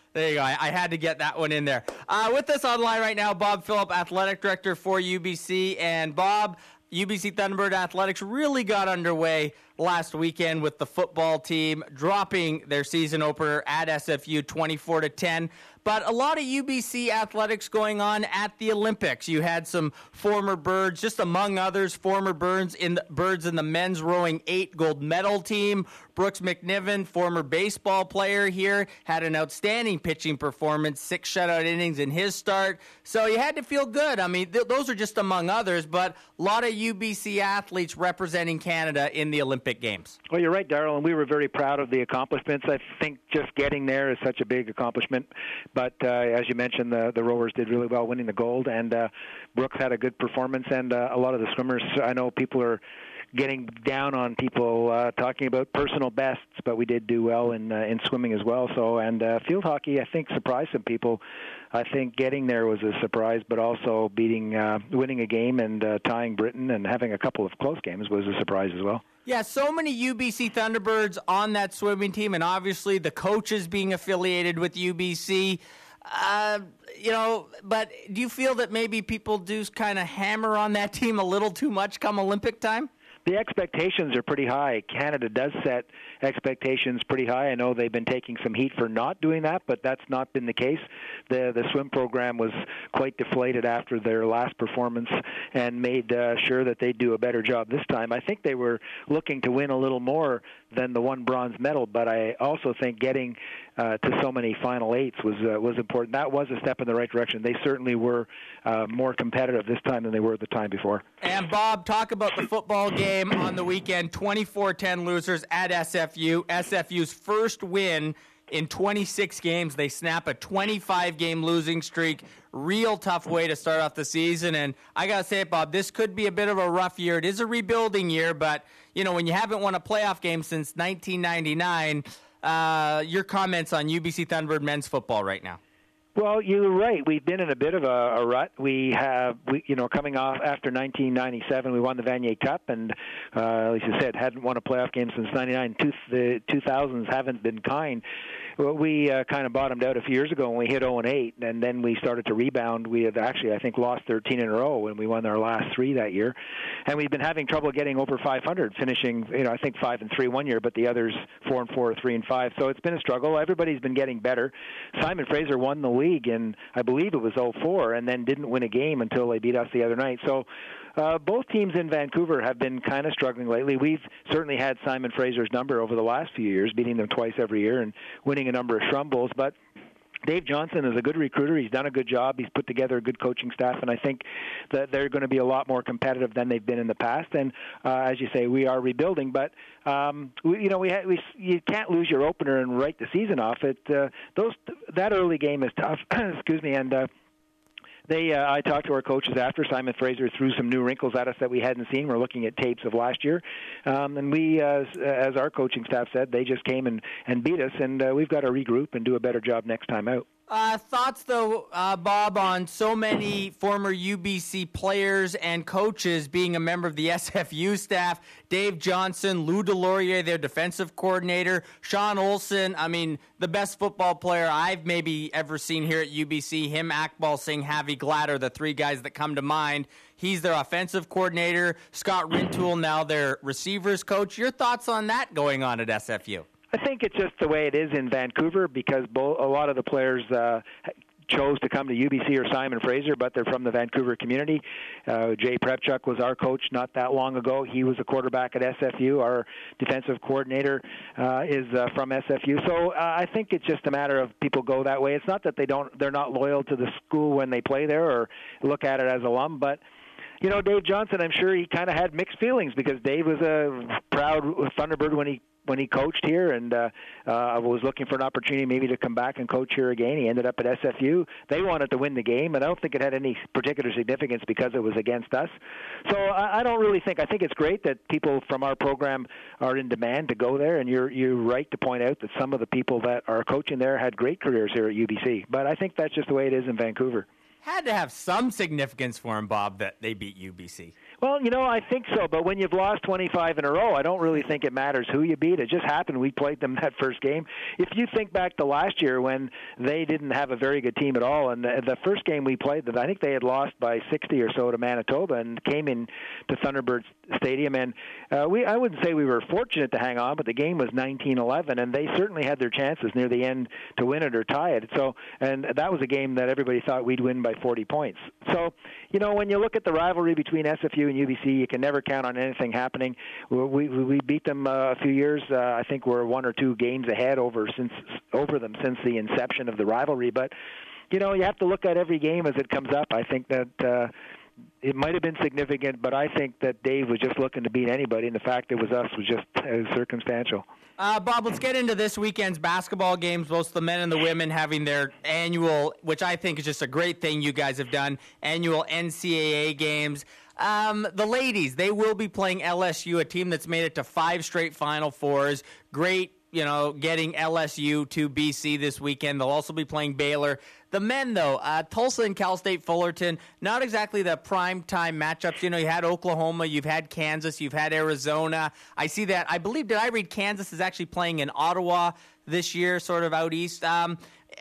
There you go. I, I had to get that one in there. Uh, with us online right now, Bob Phillip, Athletic Director for U B C. And Bob, U B C Thunderbird Athletics really got underway last weekend with the football team dropping their season opener at S F U twenty-four to ten. But a lot of U B C athletics going on at the Olympics. You had some former Birds, just among others, former Birds in the, Birds in the men's rowing eight gold medal team. Brooks McNiven, former baseball player here, had an outstanding pitching performance, six shutout innings in his start. So you had to feel good. I mean, th- those are just among others, but a lot of U B C athletes representing Canada in the Olympic Games. Well, you're right, Darryl, and we were very proud of the accomplishments. I think just getting there is such a big accomplishment. But uh, as you mentioned, the, the rowers did really well winning the gold, and uh, Brooks had a good performance, and uh, a lot of the swimmers, I know people are getting down on people uh, talking about personal bests, but we did do well in uh, in swimming as well. So, and uh, field hockey, I think, surprised some people. I think getting there was a surprise, but also beating, uh, winning a game and uh, tying Britain and having a couple of close games was a surprise as well. Yeah, so many U B C Thunderbirds on that swimming team, and obviously the coaches being affiliated with U B C. Uh, you know, but do you feel that maybe people do kind of hammer on that team a little too much come Olympic time? The expectations are pretty high. Canada does set expectations pretty high. I know they've been taking some heat for not doing that, but that's not been the case. The the swim program was quite deflated after their last performance and made uh, sure that they'd do a better job this time. I think they were looking to win a little more than the one bronze medal, but I also think getting uh, to so many final eights was uh, was important. That was a step in the right direction. They certainly were uh, more competitive this time than they were the time before. And Bob, talk about the football game on the weekend. twenty-four ten losers at S F U. S F U's first win in twenty-six games. They snap a twenty-five game losing streak. Real tough way to start off the season. And I got to say it, Bob, this could be a bit of a rough year. It is a rebuilding year, but, you know, when you haven't won a playoff game since nineteen ninety-nine, uh, your comments on U B C Thunderbird men's football right now. Well, you're right. We've been in a bit of a, a rut. We have, we, you know, coming off after nineteen ninety-seven, we won the Vanier Cup, and uh, as you said, hadn't won a playoff game since ninety-nine. Two, the two thousands haven't been kind. Well, we uh, kind of bottomed out a few years ago when we hit oh and eight, and then we started to rebound. We had actually, I think, lost thirteen in a row when we won our last three that year, and we've been having trouble getting over five hundred, finishing, you know, I think five and three one year, but the others four and four, three and five. So it's been a struggle. Everybody's been getting better. Simon Fraser won the league in, I believe it was oh four, and then didn't win a game until they beat us the other night. So uh, both teams in Vancouver have been kind of struggling lately. We've certainly had Simon Fraser's number over the last few years, beating them twice every year and winning a number of Shrum Bowls, but Dave Johnson is a good recruiter. He's done a good job. He's put together a good coaching staff, and I think that they're going to be a lot more competitive than they've been in the past. And uh, as you say, we are rebuilding, but um, we, you know, we, ha- we you can't lose your opener and write the season off. It uh, those that early game is tough. Excuse me, and. Uh, They, uh, I talked to our coaches after. Simon Fraser threw some new wrinkles at us that we hadn't seen. We're looking at tapes of last year. Um, and we, uh, as our coaching staff said, they just came and, and beat us, and uh, we've got to regroup and do a better job next time out. Uh, thoughts, though, uh, Bob, on so many former U B C players and coaches being a member of the S F U staff? Dave Johnson, Lou Delorier, their defensive coordinator, Sean Olsen, I mean, the best football player I've maybe ever seen here at U B C, him, Akbal Singh, Javi Glatter, the three guys that come to mind. He's their offensive coordinator. Scott Rintoul, now their receivers coach. Your thoughts on that going on at S F U? I think it's just the way it is in Vancouver because bo- a lot of the players uh, chose to come to U B C or Simon Fraser, but they're from the Vancouver community. Uh, Jay Prepchuk was our coach not that long ago. He was a quarterback at S F U. Our defensive coordinator uh, is uh, from S F U. So uh, I think it's just a matter of people go that way. It's not that they don't, they're not loyal to the school when they play there or look at it as alum, but you know, Dave Johnson, I'm sure he kind of had mixed feelings because Dave was a proud Thunderbird when he when he coached here, and uh, uh, was looking for an opportunity maybe to come back and coach here again. He ended up at S F U. They wanted to win the game, and I don't think it had any particular significance because it was against us. So I, I don't really think. I think it's great that people from our program are in demand to go there, and you're you're right to point out that some of the people that are coaching there had great careers here at U B C. But I think that's just the way it is in Vancouver. Had to have some significance for him, Bob, that they beat U B C. Well, you know, I think so. But when you've lost twenty-five in a row, I don't really think it matters who you beat. It just happened we played them that first game. If you think back to last year when they didn't have a very good team at all, and the, the first game we played them, I think they had lost by sixty or so to Manitoba and came in to Thunderbird Stadium. And uh, we, I wouldn't say we were fortunate to hang on, but the game was nineteen eleven, and they certainly had their chances near the end to win it or tie it. So, and that was a game that everybody thought we'd win by forty points. So, you know, when you look at the rivalry between S F U and U B C, you can never count on anything happening. We we, we beat them uh, a few years. Uh, I think we're one or two games ahead over since over them since the inception of the rivalry. But you know, you have to look at every game as it comes up. I think that uh, it might have been significant, but I think that Dave was just looking to beat anybody, and the fact it was us was just uh, circumstantial. Uh, Bob, let's get into this weekend's basketball games, both the men and the women having their annual, which I think is just a great thing you guys have done, annual N C double A games. Um, the ladies, they will be playing L S U, a team that's made it to five straight Final Fours. Great, you know, getting L S U to B C this weekend. They'll also be playing Baylor. The men, though, uh, Tulsa and Cal State Fullerton, not exactly the prime time matchups. You know, you had Oklahoma, you've had Kansas, you've had Arizona. I see that. I believe, did I read Kansas is actually playing in Ottawa this year, sort of out east. Um,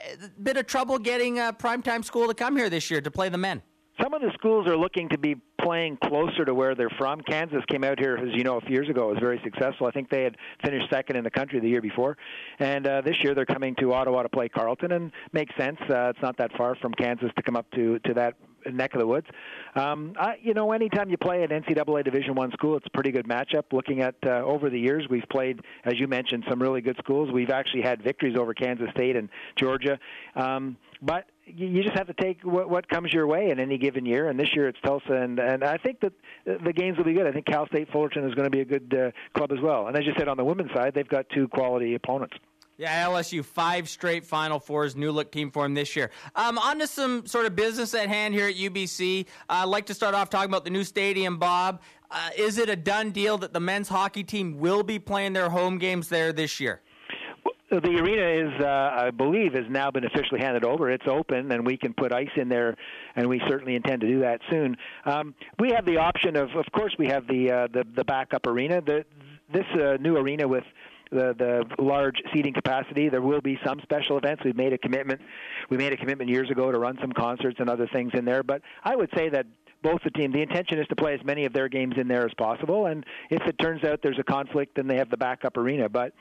a bit of trouble getting a primetime school to come here this year to play the men. Some of the schools are looking to be playing closer to where they're from. Kansas came out here, as you know, a few years ago. It was very successful. I think they had finished second in the country the year before. And uh, this year they're coming to Ottawa to play Carleton, and makes sense. Uh, it's not that far from Kansas to come up to, to that neck of the woods. Um, I, you know, anytime you play an N C double A Division One school, it's a pretty good matchup. Looking at uh, over the years, we've played, as you mentioned, some really good schools. We've actually had victories over Kansas State and Georgia. Um, but you just have to take what, what comes your way in any given year, and this year it's Tulsa, and, and I think that the games will be good. I think Cal State Fullerton is going to be a good uh, club as well. And as you said, on the women's side, they've got two quality opponents. Yeah, L S U, five straight Final Fours, new look team for him this year. Um, on to some sort of business at hand here at U B C. Uh, I'd like to start off talking about the new stadium, Bob. Uh, is it a done deal that the men's hockey team will be playing their home games there this year? The arena is, uh, I believe, has now been officially handed over. It's open, and we can put ice in there, and we certainly intend to do that soon. Um, we have the option of, of course, we have the uh, the, the backup arena. The, this uh, new arena with the the large seating capacity, there will be some special events. We've made a commitment. We made a commitment years ago to run some concerts and other things in there. But I would say that both the team, the intention is to play as many of their games in there as possible. And if it turns out there's a conflict, then they have the backup arena. But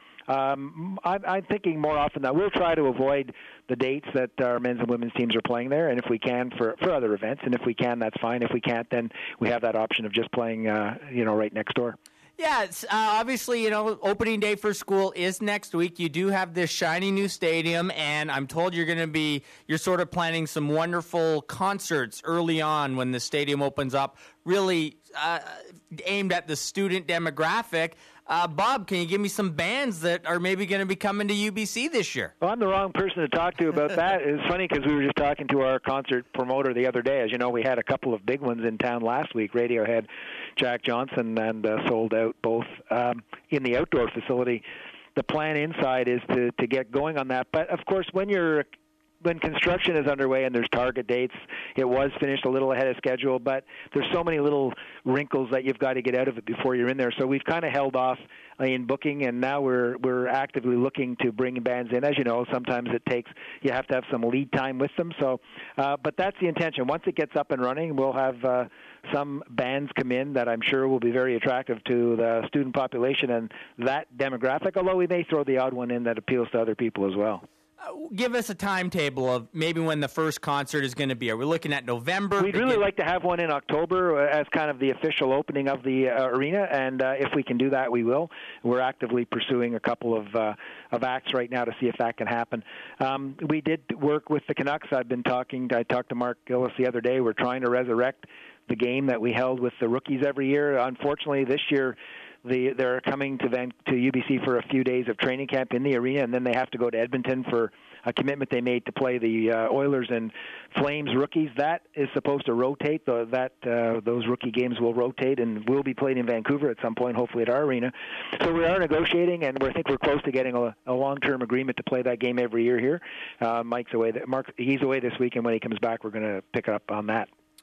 um, I'm, I'm thinking more often that we'll try to avoid the dates that our men's and women's teams are playing there, and if we can for, for other events. And if we can, that's fine. If we can't, then we have that option of just playing, uh, you know, right next door. Yeah, it's, uh, obviously, you know, opening day for school is next week. You do have this shiny new stadium, and I'm told you're going to be, you're sort of planning some wonderful concerts early on when the stadium opens up, really uh, aimed at the student demographic. Uh, Bob, can you give me some bands that are maybe going to be coming to U B C this year? Well, I'm the wrong person to talk to about that. It's funny because we were just talking to our concert promoter the other day. As you know, we had a couple of big ones in town last week. Radiohead, Jack Johnson, and uh, sold out both um, in the outdoor facility. The plan inside is to, to get going on that. But, of course, when you're when construction is underway and there's target dates, it was finished a little ahead of schedule, but there's so many little wrinkles that you've got to get out of it before you're in there. So we've kind of held off in booking, and now we're we're actively looking to bring bands in. As you know, sometimes it takes, you have to have some lead time with them. So, uh, but that's the intention. Once it gets up and running, we'll have uh, some bands come in that I'm sure will be very attractive to the student population and that demographic, although we may throw the odd one in that appeals to other people as well. Uh, give us a timetable of maybe when the first concert is going to be. Are we looking at November? We'd really like to have one in October as kind of the official opening of the uh, arena, and uh, if we can do that, we will. We're actively pursuing a couple of uh, of acts right now to see if that can happen. Um, we did work with the Canucks. I've been talking. I talked to Mark Gillis the other day. We're trying to resurrect the game that we held with the rookies every year. Unfortunately, this year, The, they're coming to Van, to U B C for a few days of training camp in the arena, and then they have to go to Edmonton for a commitment they made to play the uh, Oilers and Flames rookies. That is supposed to rotate. The, that uh, those rookie games will rotate and will be played in Vancouver at some point, hopefully at our arena. So we are negotiating, and we think we're close to getting a, a long-term agreement to play that game every year here. Uh, Mike's away. Mark, he's away this week, and when he comes back, we're going to pick up on that.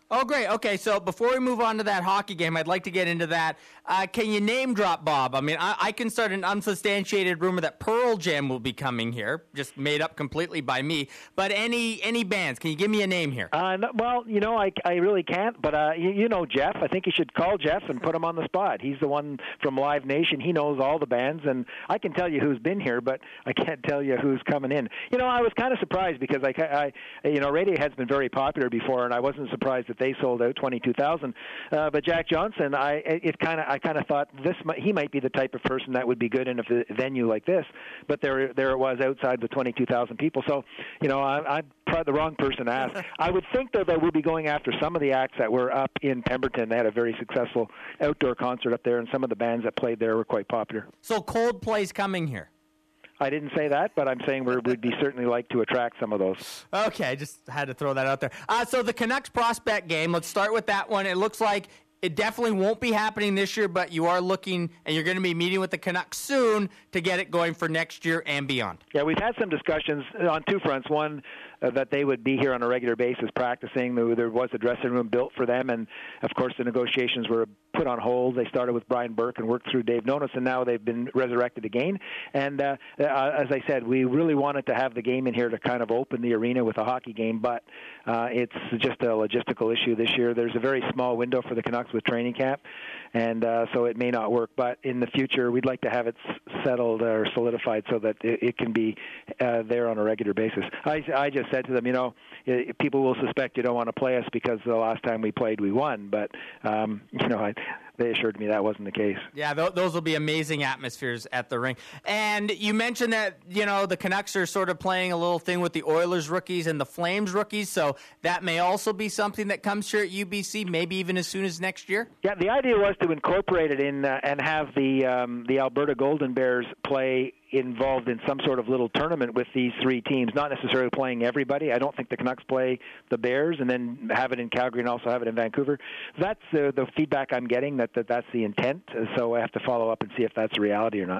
Oh, great. Okay, so before we move on to that hockey game, I'd like to get into that. Uh, can you name drop, Bob? I mean, I, I can start an unsubstantiated rumor that Pearl Jam will be coming here, just made up completely by me. But any any bands, can you give me a name here? Uh, no, well, you know, I, I really can't, but uh, you, you know Jeff. I think you should call Jeff and put him on the spot. He's the one from Live Nation. He knows all the bands, and I can tell you who's been here, but I can't tell you who's coming in. You know, I was kind of surprised because, I, I, you know, Radiohead's been very popular before, and I wasn't surprised that they sold out twenty-two thousand. Uh, but Jack Johnson, I it kind of I kind of thought this might, he might be the type of person that would be good in a venue like this. But there there it was outside with twenty-two thousand people. So, you know, I, I'm probably the wrong person to ask. I would think though that we'll be going after some of the acts that were up in Pemberton. They had a very successful outdoor concert up there, and some of the bands that played there were quite popular. So Coldplay's coming here. I didn't say that, but I'm saying we would be certainly like to attract some of those. Okay, I just had to throw that out there. Uh, so the Canucks prospect game, let's start with that one. It looks like it definitely won't be happening this year, but you are looking, and you're going to be meeting with the Canucks soon to get it going for next year and beyond. Yeah, we've had some discussions on two fronts. One, uh, that they would be here on a regular basis practicing. There was a dressing room built for them, and, of course, the negotiations were put on hold. They started with Brian Burke and worked through Dave Nonis, and now they've been resurrected again. And uh, uh, as I said, we really wanted to have the game in here to kind of open the arena with a hockey game, but uh, it's just a logistical issue this year. There's a very small window for the Canucks with training camp, and uh, so it may not work. But in the future, we'd like to have it settled or solidified so that it, it can be uh, there on a regular basis. I, I just said to them, you know, it, people will suspect you don't want to play us because the last time we played, we won. But, um, you know, I, they assured me that wasn't the case. Yeah, th- those will be amazing atmospheres at the rink. And you mentioned that, you know, the Canucks are sort of playing a little thing with the Oilers rookies and the Flames rookies, so that may also be something that comes here at U B C, maybe even as soon as next year? Yeah, the idea was to incorporate it in uh, and have the um, the Alberta Golden Bears play involved in some sort of little tournament with these three teams, not necessarily playing everybody. I don't think the Canucks play the Bears and then have it in Calgary and also have it in Vancouver. That's uh, the feedback I'm getting, that, that that's the intent, so I have to follow up and see if that's a reality or not.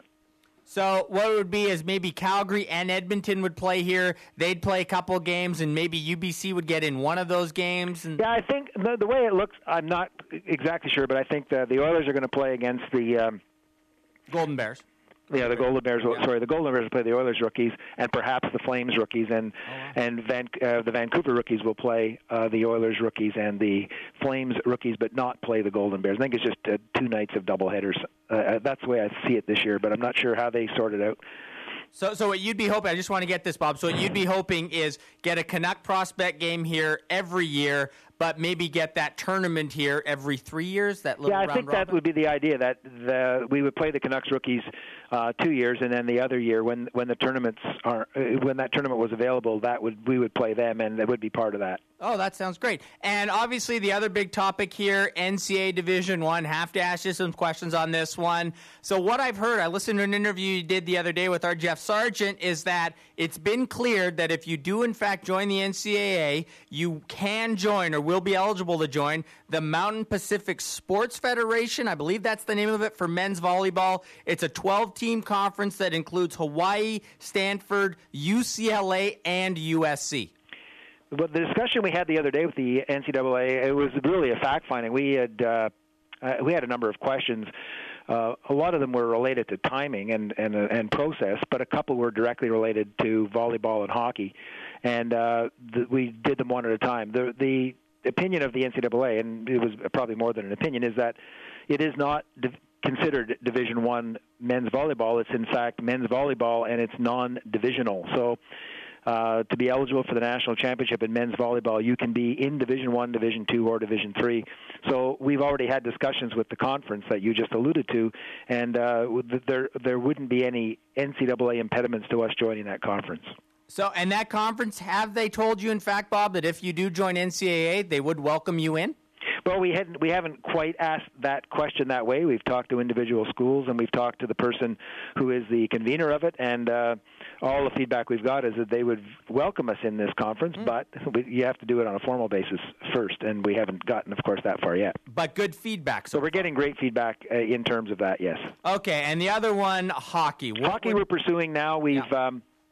So what it would be is maybe Calgary and Edmonton would play here. They'd play a couple games, and maybe U B C would get in one of those games. And yeah, I think the, the way it looks, I'm not exactly sure, but I think the, the Oilers are going to play against the um, Golden Bears. Yeah, the Golden Bears. Yeah. Sorry, the Golden Bears will play the Oilers rookies, and perhaps the Flames rookies, and oh, wow. and Van, uh, the Vancouver rookies will play uh, the Oilers rookies and the Flames rookies, but not play the Golden Bears. I think it's just uh, two nights of doubleheaders. Uh, that's the way I see it this year, but I'm not sure how they sort it out. So, so what you'd be hoping, I just want to get this, Bob, so what you'd be hoping is get a Canuck prospect game here every year, but maybe get that tournament here every three years, that little Yeah, I round think robin? that would be the idea, that the, we would play the Canucks rookies uh, two years, and then the other year, when when the tournaments are, uh, when that tournament was available, that would we would play them, and it would be part of that. Oh, that sounds great. And obviously the other big topic here, N C A A Division One. Have to ask you some questions on this one. So what I've heard, I listened to an interview you did the other day with our Jeff Sargent, is that it's been cleared that if you do in fact join the N C A A, you can join or will be eligible to join the Mountain Pacific Sports Federation. I believe that's the name of it for men's volleyball. It's a twelve-team conference that includes Hawaii, Stanford, U C L A, and U S C. But the discussion we had the other day with the N C A A, it was really a fact-finding. We had uh, uh, we had a number of questions. Uh, a lot of them were related to timing and, and, uh, and process, but a couple were directly related to volleyball and hockey. And uh, the, we did them one at a time. The, the opinion of the N C A A, and it was probably more than an opinion, is that it is not div- considered Division One men's volleyball. It's, in fact, men's volleyball, and it's non-divisional. So Uh, to be eligible for the national championship in men's volleyball, you can be in Division One, Division Two, or Division Three. So we've already had discussions with the conference that you just alluded to, and uh, there there wouldn't be any N C A A impediments to us joining that conference. So, and that conference, have they told you, in fact, Bob, that if you do join N C A A, they would welcome you in? Well, we hadn't we haven't quite asked that question that way. We've talked to individual schools, and we've talked to the person who is the convener of it, and uh, all the feedback we've got is that they would welcome us in this conference, mm. but we, you have to do it on a formal basis first, and we haven't gotten, of course, that far yet. But good feedback. So, so we're getting great feedback uh, in terms of that, yes. Okay, and the other one, hockey. What hockey would... we're pursuing now. We've... Yeah. Um,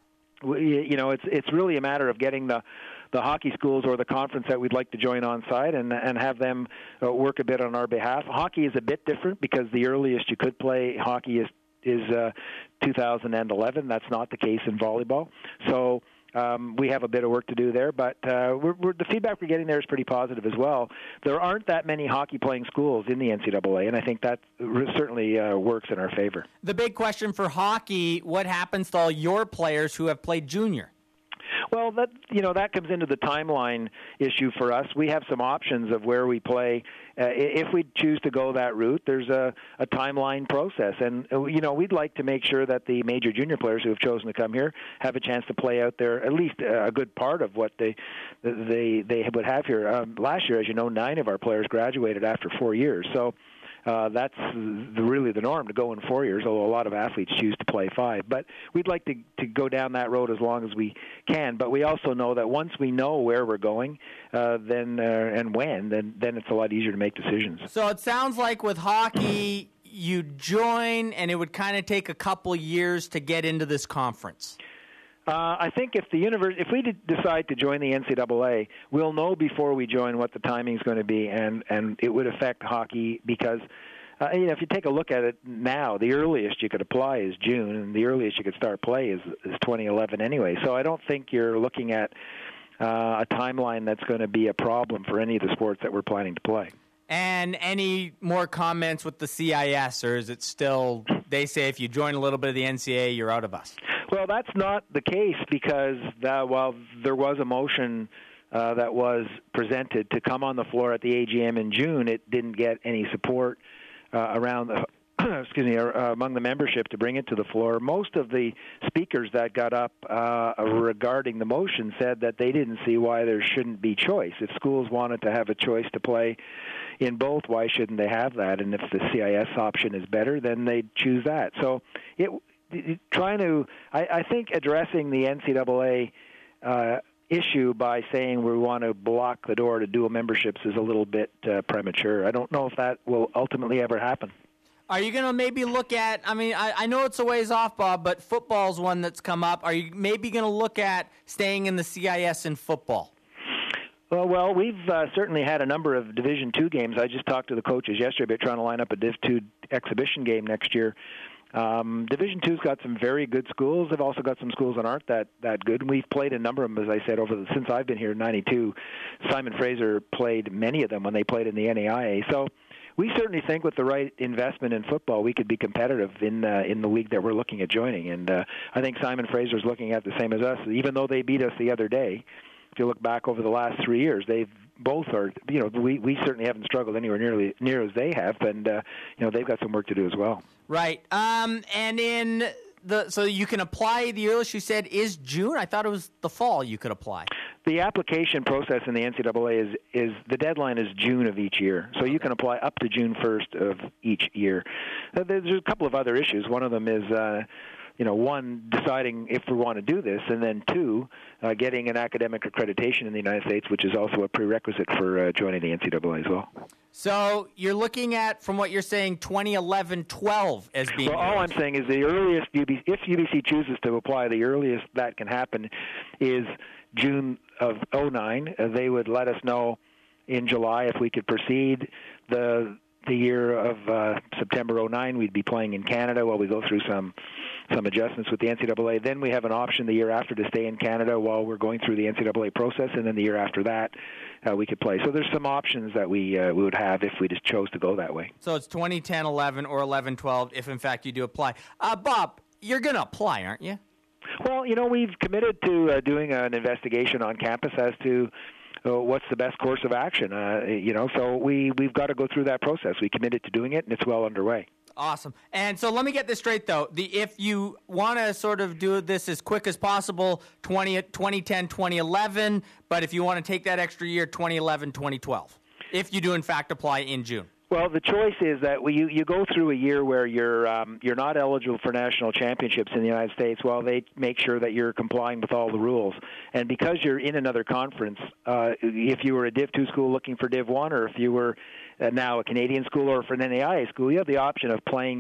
we, you know, it's it's really a matter of getting the the hockey schools or the conference that we'd like to join on side and and have them uh, work a bit on our behalf. Hockey is a bit different because the earliest you could play hockey is is uh, two thousand eleven. That's not the case in volleyball. So um, we have a bit of work to do there, but uh, we're, we're, the feedback we're getting there is pretty positive as well. There aren't that many hockey-playing schools in the N C double A, and I think that certainly uh, works in our favor. The big question for hockey, what happens to all your players who have played junior? Well, that you know that comes into the timeline issue for us. We have some options of where we play. Uh, if we choose to go that route, there's a, a timeline process, and uh, you know we'd like to make sure that the major junior players who have chosen to come here have a chance to play out there at least a good part of what they they they would have here. Um, last year, as you know, nine of our players graduated after four years, so. Uh, that's the, really the norm to go in four years, although a lot of athletes choose to play five. But we'd like to, to go down that road as long as we can. But we also know that once we know where we're going uh, then uh, and when, then, then it's a lot easier to make decisions. So it sounds like with hockey, you join, and it would kind of take a couple years to get into this conference. Uh, I think if the univers- if we d- decide to join the N C double A, we'll know before we join what the timing is going to be, and, and it would affect hockey because, uh, you know, if you take a look at it now, the earliest you could apply is June, and the earliest you could start play is, is twenty eleven anyway. So I don't think you're looking at uh, a timeline that's going to be a problem for any of the sports that we're planning to play. And any more comments with the C I S, or is it still, they say if you join a little bit of the N C A A, you're out of us? Well, that's not the case because that, while there was a motion uh, that was presented to come on the floor at the A G M in June, it didn't get any support uh, around the excuse me, uh, among the membership to bring it to the floor. Most of the speakers that got up uh, regarding the motion said that they didn't see why there shouldn't be choice. If schools wanted to have a choice to play in both, why shouldn't they have that? And if the C I S option is better, then they'd choose that. So it trying to, I, I think addressing the N C double A uh, issue by saying we want to block the door to dual memberships is a little bit uh, premature. I don't know if that will ultimately ever happen. Are you going to maybe look at, I mean, I, I know it's a ways off, Bob, but football's one that's come up. Are you maybe going to look at staying in the C I S in football? Well, well, we've uh, certainly had a number of Division two games. I just talked to the coaches yesterday about trying to line up a Div two exhibition game next year. Um, Division two's got some very good schools. They've also got some schools that aren't that, that good. And we've played a number of them, as I said, over the, since I've been here in ninety-two. Simon Fraser played many of them when they played in the N A I A. So we certainly think with the right investment in football, we could be competitive in uh, in the league that we're looking at joining. And uh, I think Simon Fraser's looking at the same as us. Even though they beat us the other day, if you look back over the last three years, they've both are, you know, we, we certainly haven't struggled anywhere nearly near as they have, and uh, you know they've got some work to do as well. Right, um, and in the so you can apply. The earliest you said is June. I thought it was the fall you could apply. The application process in the N C double A is is the deadline is June of each year, so you can apply up to June first of each year. There's a couple of other issues. One of them is. Uh, You know, one, deciding if we want to do this, and then two, uh, getting an academic accreditation in the United States, which is also a prerequisite for uh, joining the N C double A as well. So you're looking at, from what you're saying, twenty eleven twelve as being... Well, all I'm saying is the earliest, U B C, if U B C chooses to apply, the earliest that can happen is June of oh nine. Uh, they would let us know in July if we could proceed. The the year of uh, September oh nine, we'd be playing in Canada while we go through some some adjustments with the N C double A. Then we have an option the year after to stay in Canada while we're going through the N C double A process, and then the year after that, uh, we could play. So there's some options that we uh, we would have if we just chose to go that way. So it's twenty ten eleven or eleven twelve if, in fact, you do apply. Uh, Bob, you're going to apply, aren't you? Well, you know, we've committed to uh, doing an investigation on campus as to uh, what's the best course of action. Uh, you know, so we, we've got to go through that process. We committed to doing it, and it's well underway. Awesome. And so let me get this straight, though. The if you want to sort of do this as quick as possible, twenty, twenty ten, twenty eleven, but if you want to take that extra year, twenty eleven, twenty twelve, if you do, in fact, apply in June. Well, the choice is that we, you, you go through a year where you're um, you're not eligible for national championships in the United States while they make sure that you're complying with all the rules. And because you're in another conference, uh, if you were a Div two school looking for Div one, or if you were uh, now a Canadian school or for an N A I A school, you have the option of playing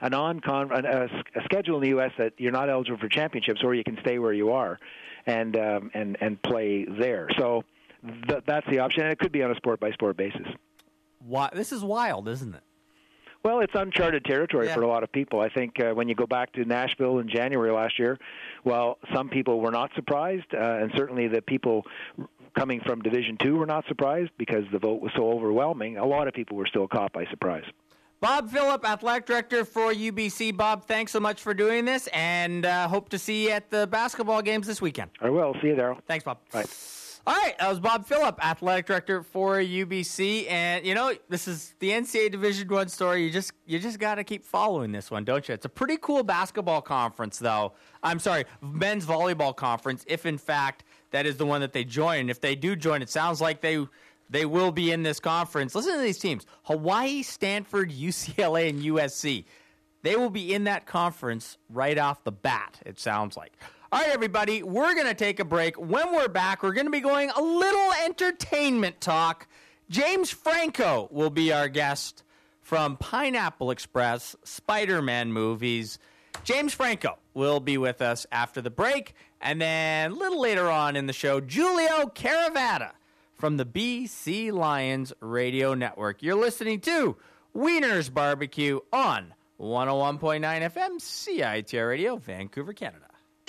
a non-con a, a schedule in the U S that you're not eligible for championships, or you can stay where you are, and um, and and play there. So th- that's the option, and it could be on a sport by sport basis. Why, this is wild, isn't it? Well, it's uncharted territory yeah. for a lot of people. I think uh, when you go back to Nashville in January last year, well, some people were not surprised, uh, and certainly the people coming from Division Two were not surprised because the vote was so overwhelming. A lot of people were still caught by surprise. Bob Phillip, Athletic Director for U B C. Bob, thanks so much for doing this, and uh, hope to see you at the basketball games this weekend. I will. See you, Daryl. Thanks, Bob. Bye. All right, that was Bob Phillip, Athletic Director for U B C, and you know this is the N C double A Division One story. You just you just got to keep following this one, don't you? It's a pretty cool basketball conference, though. I'm sorry, men's volleyball conference. If in fact that is the one that they join, if they do join, it sounds like they they will be in this conference. Listen to these teams: Hawaii, Stanford, U C L A, and U S C. They will be in that conference right off the bat. It sounds like. All right, everybody, we're going to take a break. When we're back, we're going to be going a little entertainment talk. James Franco will be our guest from Pineapple Express, Spider-Man movies. James Franco will be with us after the break. And then a little later on in the show, Julio Caravata from the B C Lions Radio Network. You're listening to Wiener's Barbecue on one oh one point nine F M, C I T R Radio, Vancouver, Canada.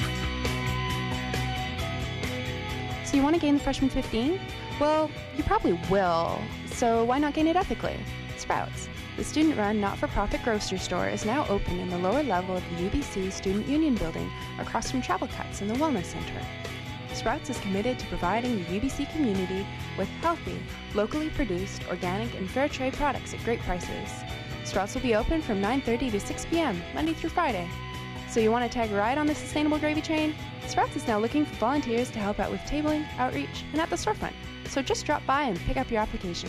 So you want to gain the freshman fifteen? Well, you probably will. So why not gain it ethically? Sprouts, the student-run, not-for-profit grocery store, is now open in the lower level of the U B C Student Union Building across from Travel Cuts in the Wellness Center. Sprouts is committed to providing the U B C community with healthy, locally produced, organic, and fair trade products at great prices. Sprouts will be open from nine thirty to six p.m., Monday through Friday. So you want to tag a ride on the sustainable gravy train? Sprouts is now looking for volunteers to help out with tabling, outreach, and at the storefront. So just drop by and pick up your application.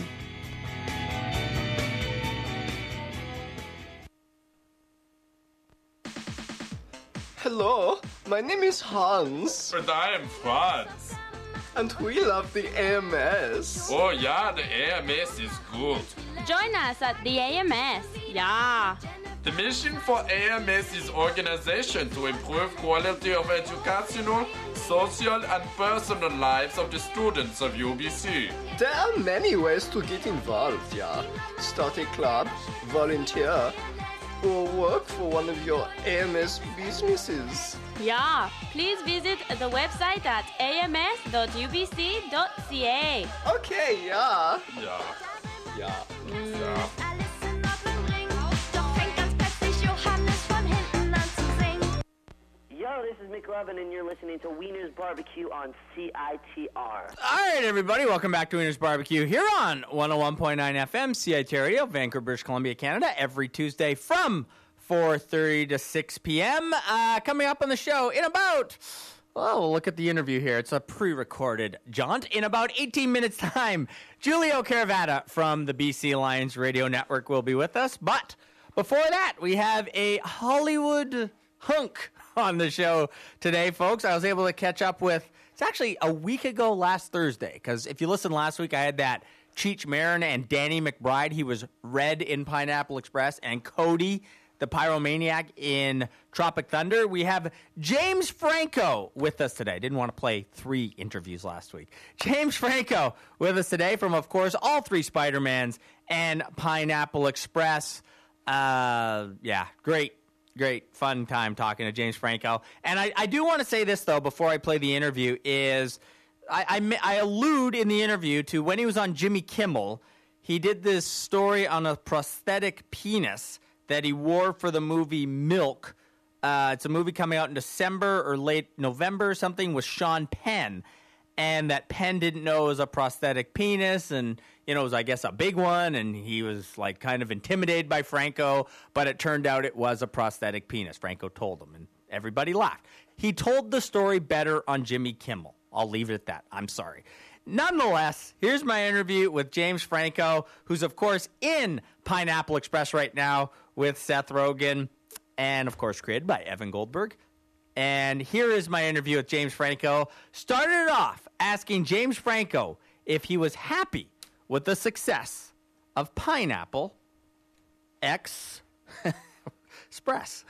Hello, my name is Hans. And I am Franz. And we love the A M S. Oh yeah, the A M S is good. Join us at the A M S. Yeah. The mission for A M S is organization to improve quality of educational, social, and personal lives of the students of U B C. There are many ways to get involved, yeah. Start a club, volunteer, or work for one of your A M S businesses. Yeah, please visit the website at a m s dot u b c dot c a. Okay, yeah. Yeah. Yeah. Mm. Yeah. Yo, this is Mick Levin, and you're listening to Wiener's Barbecue on C I T R. All right, everybody, welcome back to Wiener's Barbecue here on one oh one point nine F M, C I T R Radio, Vancouver, British Columbia, Canada, every Tuesday from four thirty to six p.m. Uh, coming up on the show in about, well, we'll look at the interview here. It's a pre-recorded jaunt. In about eighteen minutes' time, Julio Caravata from the B C Lions Radio Network will be with us. But before that, we have a Hollywood hunk on the show today, folks. I was able to catch up with, it's actually a week ago last Thursday, because if you listened last week, I had that Cheech Marin and Danny McBride. He was Red in Pineapple Express, and Cody, the pyromaniac, in Tropic Thunder. We have James Franco with us today. Didn't want to play three interviews last week. James Franco with us today from, of course, all three Spider-Mans and Pineapple Express. Uh, yeah, great. Great, fun time talking to James Franco. And I, I do want to say this, though, before I play the interview, is I, I, I allude in the interview to when he was on Jimmy Kimmel, he did this story on a prosthetic penis that he wore for the movie Milk. Uh, it's a movie coming out in December or late November or something with Sean Penn. And that Penn didn't know it was a prosthetic penis, and, you know, it was, I guess, a big one, and he was, like, kind of intimidated by Franco, but it turned out it was a prosthetic penis. Franco told him, and everybody laughed. He told the story better on Jimmy Kimmel. I'll leave it at that. I'm sorry. Nonetheless, here's my interview with James Franco, who's, of course, in Pineapple Express right now with Seth Rogen, and, of course, created by Evan Goldberg. And here is my interview with James Franco. Started off asking James Franco if he was happy with the success of Pineapple X Express.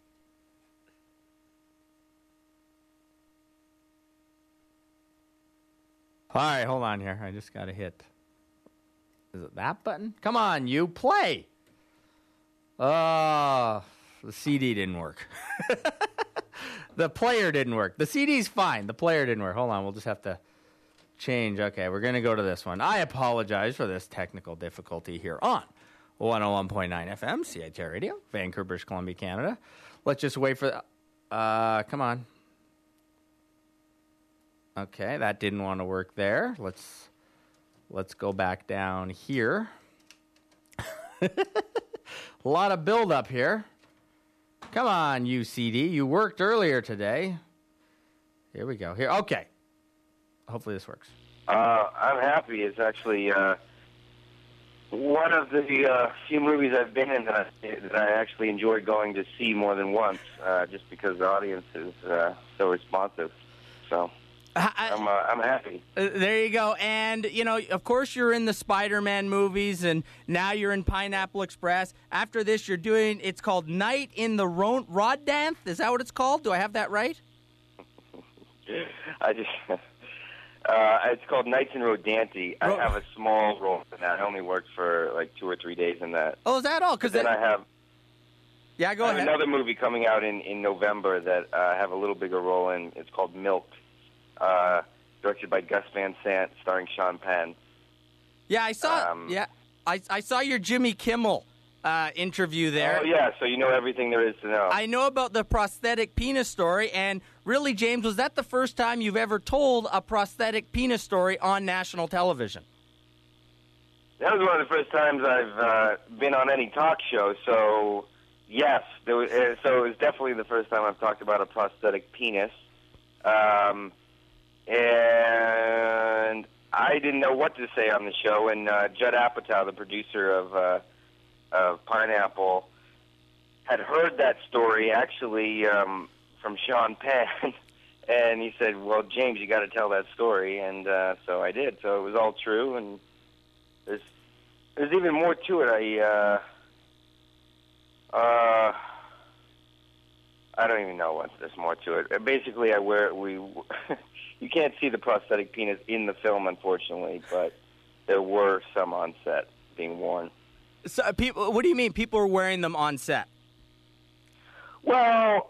All right, hold on here. I just got to hit. Is it that button? Come on, you play. Oh, the C D didn't work. The player didn't work. The C D's fine. The player didn't work. Hold on, we'll just have to change. Okay, we're going to go to this one. I apologize for this technical difficulty here on one oh one point nine F M, C I T R Radio, Vancouver, British Columbia, Canada. Let's just wait for... Uh, come on. Okay, that didn't want to work there. Let's let's go back down here. A lot of build-up here. Come on, U C D. You worked earlier today. Here we go. Here, okay. Hopefully this works. Uh, I'm happy. It's actually uh, one of the uh, few movies I've been in that I, that I actually enjoyed going to see more than once, uh, just because the audience is uh, so responsive. So I, I'm uh, I'm happy. Uh, there you go. And, you know, of course you're in the Spider-Man movies, and now you're in Pineapple Express. After this, you're doing, it's called Night in the Ro- Rodanthe. Is that what it's called? Do I have that right? I just... Uh, it's called Nights in Rodanthe. I have a small role in that. I only worked for like two or three days in that. Oh, is that all? Because then I have... Yeah, go I have ahead. another movie coming out in, in November that uh, I have a little bigger role in. It's called Milk, uh, directed by Gus Van Sant, starring Sean Penn. Yeah, I saw. Um, yeah, I I saw your Jimmy Kimmel uh, interview there. Oh, yeah, so you know everything there is to know. I know about the prosthetic penis story, and really, James, was that the first time you've ever told a prosthetic penis story on national television? That was one of the first times I've uh, been on any talk show, so yes. There was, uh, so it was definitely the first time I've talked about a prosthetic penis. Um, and I didn't know what to say on the show, and uh, Judd Apatow, the producer of, uh, of Pineapple, had heard that story actually um, from Sean Penn, and he said, well, James, you got to tell that story, and uh, so I did. So it was all true, and there's there's even more to it. I uh, uh, I don't even know what there's more to it. Basically, I wear we. You can't see the prosthetic penis in the film, unfortunately, but there were some on set being worn. So, uh, people, what do you mean? People were wearing them on set? Well,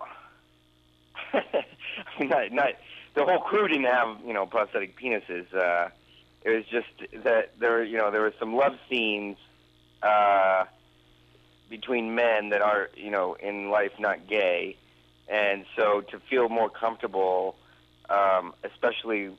not, not the whole crew didn't have, you know, prosthetic penises. Uh, it was just that there, you know, there were some love scenes uh, between men that are, you know, in life not gay, and so to feel more comfortable, um, especially,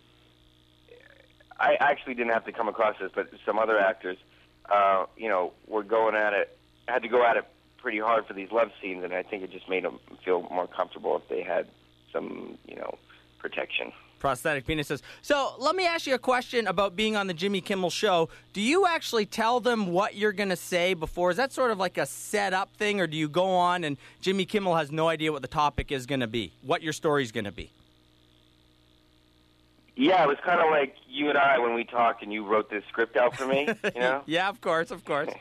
I actually didn't have to come across this, but some other actors, uh, you know, were going at it, had to go at it pretty hard for these love scenes, and I think it just made them feel more comfortable if they had some, you know, protection. Prosthetic penises. So let me ask you a question about being on the Jimmy Kimmel show. Do you actually tell them what you're going to say before? Is that sort of like a set-up thing, or do you go on and Jimmy Kimmel has no idea what the topic is going to be, what your story's going to be? Yeah, it was kind of like you and I when we talked and you wrote this script out for me, you know? Yeah, of course, of course.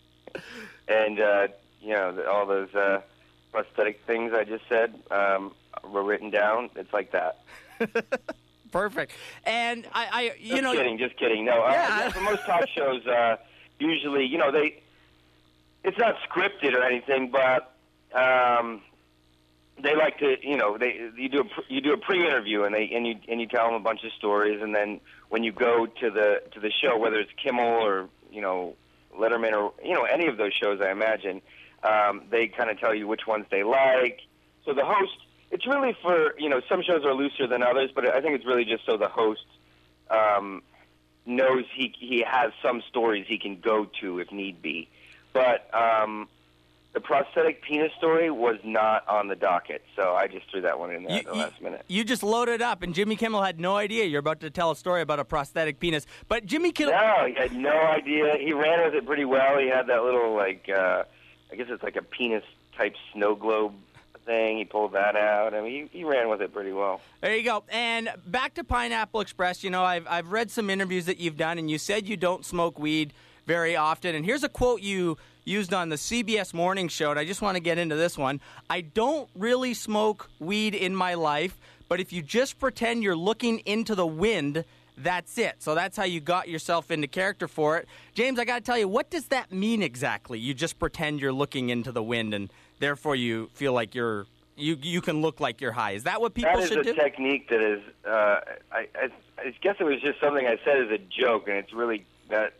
And, uh, you know, all those uh, prosthetic things I just said um, were written down. It's like that. Perfect. And I, I you just know... Just kidding, just kidding. No, uh, yeah. for most talk shows, uh, usually, you know, they... It's not scripted or anything, but... Um, They like to, you know, they you do a you do a pre-interview and they and you and you tell them a bunch of stories, and then when you go to the to the show, whether it's Kimmel or you know Letterman or you know any of those shows, I imagine um, they kind of tell you which ones they like. So the host, it's really for you know some shows are looser than others, but I think it's really just so the host um, knows he he has some stories he can go to if need be, but. Um, The prosthetic penis story was not on the docket, so I just threw that one in there You- at the you- last minute. You just loaded up, and Jimmy Kimmel had no idea you're about to tell a story about a prosthetic penis. But Jimmy Kimmel... No, he had no idea. He ran with it pretty well. He had that little, like, uh, I guess it's like a penis-type snow globe thing. He pulled that out. I mean, he, he ran with it pretty well. There you go. And back to Pineapple Express, you know, I've, I've read some interviews that you've done, and you said you don't smoke weed very often. And here's a quote you used on the C B S Morning Show, and I just want to get into this one. I don't really smoke weed in my life, but if you just pretend you're looking into the wind, that's it. So that's how you got yourself into character for it. James, I got to tell you, what does that mean exactly? You just pretend you're looking into the wind, and therefore you feel like you're you you can look like you're high. Is that what people that should do? That is a technique that is. Uh, I, I I guess it was just something I said as a joke, and it's really that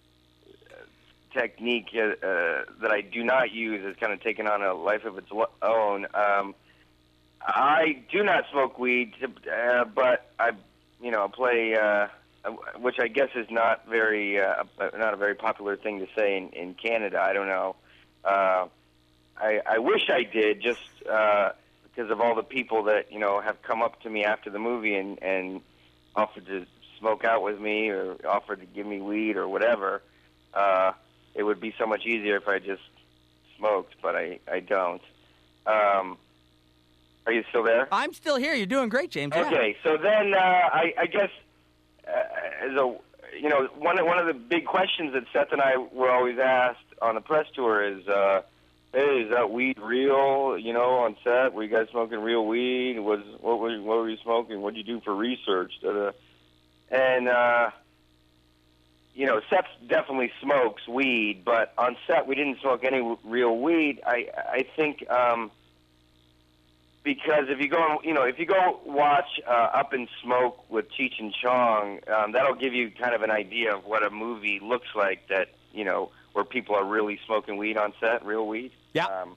technique uh, uh, that I do not use has kind of taken on a life of its own. Um, I do not smoke weed, uh, but I. You know, play, uh, which I guess is not very, uh, not a very popular thing to say in, in Canada. I don't know. Uh, I, I wish I did, just uh, because of all the people that you know have come up to me after the movie and, and offered to smoke out with me or offered to give me weed or whatever. Uh, it would be so much easier if I just smoked, but I, I don't. Um, Are you still there? I'm still here. You're doing great, James. Yeah. Okay, so then uh, I, I guess uh, as a you know one of, one of the big questions that Seth and I were always asked on the press tour is, uh, "Hey, is that weed real? You know, on set, were you guys smoking real weed? Was what were what were you smoking? What did you do for research?" Da-da. And uh, you know, Seth definitely smokes weed, but on set we didn't smoke any w- real weed. I I think. Um, Because if you go, you know, if you go watch uh, Up in Smoke with Cheech and Chong, um, that'll give you kind of an idea of what a movie looks like. That you know, where people are really smoking weed on set, real weed. Yeah. Um,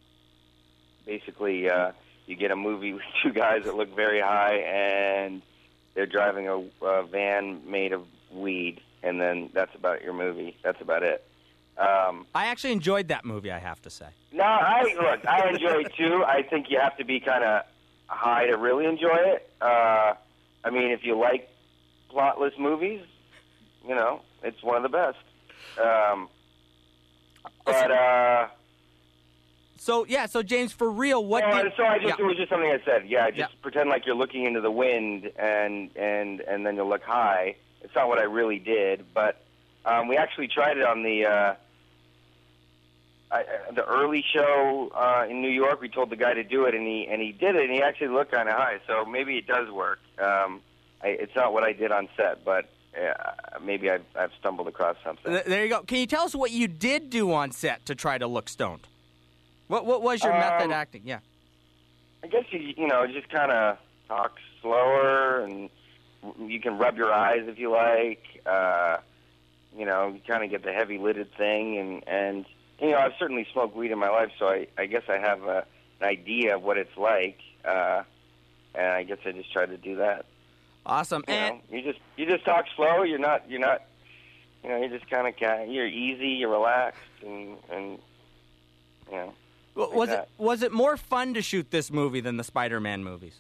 basically, uh, you get a movie with two guys that look very high, and they're driving a, a van made of weed, and then that's about your movie. That's about it. Um, I actually enjoyed that movie, I have to say. No, I look. I enjoy it too. I think you have to be kind of high to really enjoy it. Uh, I mean, if you like plotless movies, you know, it's one of the best. Um, but uh, so yeah, so James, for real, what? yeah, did, so I just yeah. it was just something I said. Yeah, just Yeah. pretend like you're looking into the wind, and and and then you'll look high. It's not what I really did, but um, we actually tried it on the. Uh, I, the early show uh, in New York, we told the guy to do it, and he and he did it, and he actually looked kind of high. So maybe it does work. Um, I, it's not what I did on set, but uh, maybe I've, I've stumbled across something. Th- There you go. Can you tell us what you did do on set to try to look stoned? What What was your Um, method acting? Yeah. I guess you you know just kind of talk slower, and you can rub your eyes if you like. Uh, you know, you kind of get the heavy lidded thing, and and. You know, I've certainly smoked weed in my life, so I, I guess I have a, an idea of what it's like, uh, and I guess I just try to do that. Awesome. You and know, you just you just talk slow. You're not you're not you know you're just kind of you're easy. You're relaxed, and and you know. w- like was that. it was it more fun to shoot this movie than the Spider-Man movies?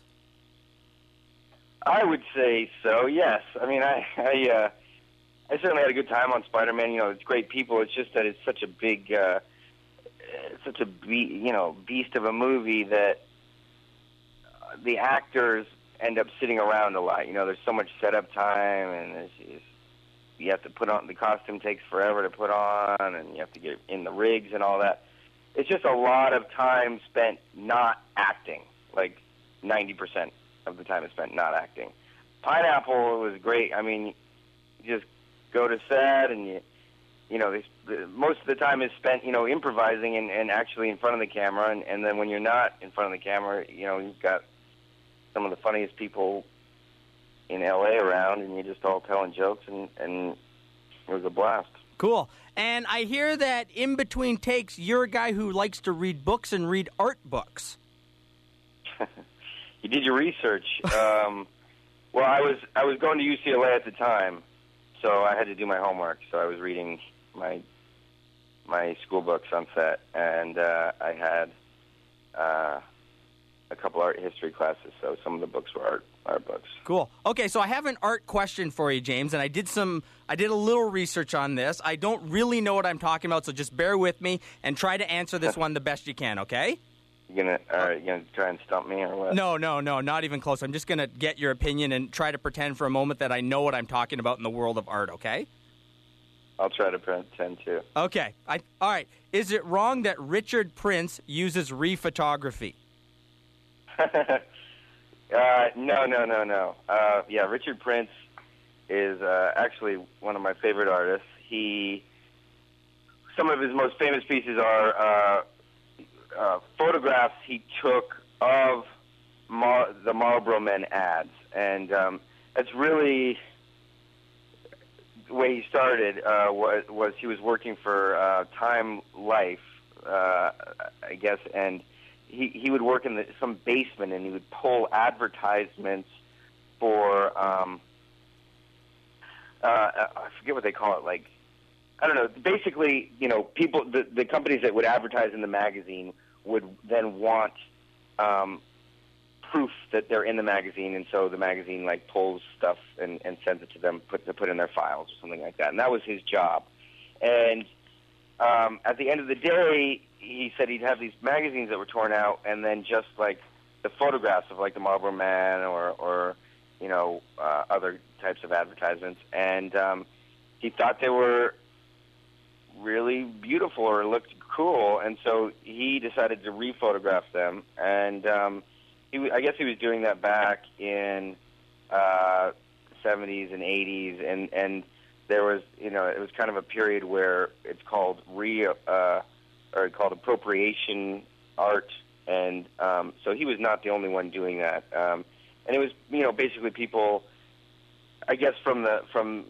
I would say so. Yes. I mean, I I. Uh, I certainly had a good time on Spider-Man. You know, it's great people. It's just that it's such a big, uh, it's such a be- you know beast of a movie that uh, the actors end up sitting around a lot. You know, there's so much setup time, and there's, it's, you have to put on the costume takes forever to put on, and you have to get in the rigs and all that. It's just a lot of time spent not acting. Like ninety percent of the time is spent not acting. Pineapple was great. I mean, you just go to set, and you, you know, they, the, most of the time is spent, you know, improvising and, and actually in front of the camera. And, and then when you're not in front of the camera, you know, you've got some of the funniest people in L A around, and you're just all telling jokes, and, and it was a blast. Cool. And I hear that in between takes, you're a guy who likes to read books and read art books. You did your research. Um, well, I was I was going to U C L A at the time. So I had to do my homework. So I was reading my my school books on set, and uh, I had uh, a couple art history classes. So some of the books were art art books. Cool. Okay, so I have an art question for you, James, and I did some I did a little research on this. I don't really know what I'm talking about, so just bear with me and try to answer this one the best you can, okay? You gonna uh, you gonna try and stump me or what? No, no, no, not even close. I'm just going to get your opinion and try to pretend for a moment that I know what I'm talking about in the world of art, okay? I'll try to pretend to. Okay. I, all right. Is it wrong that Richard Prince uses rephotography? uh, no, no, no, no. Uh, yeah, Richard Prince is uh, actually one of my favorite artists. He, some of his most famous pieces are uh, uh, photographs he took of Mar- the Marlboro Men ads, and um, that's really the way he started. Uh, was, was he was working for uh, Time Life, uh, I guess, and he he would work in the, some basement, and he would pull advertisements for um, uh, I forget what they call it, like I don't know. Basically, you know, people the, the companies that would advertise in the magazine would then want um, proof that they're in the magazine, and so the magazine like pulls stuff and, and sends it to them put, to put in their files or something like that. And that was his job. And um, at the end of the day, he said he'd have these magazines that were torn out, and then just like the photographs of like the Marlboro Man or, or you know, uh, other types of advertisements. And um, he thought they were really beautiful or looked cool, and so he decided to rephotograph them. And um, he, w- I guess he was doing that back in uh, seventies and eighties, and and there was, you know, it was kind of a period where it's called re uh, or called appropriation art, and um, so he was not the only one doing that. Um, and it was, you know, basically people, I guess, from the from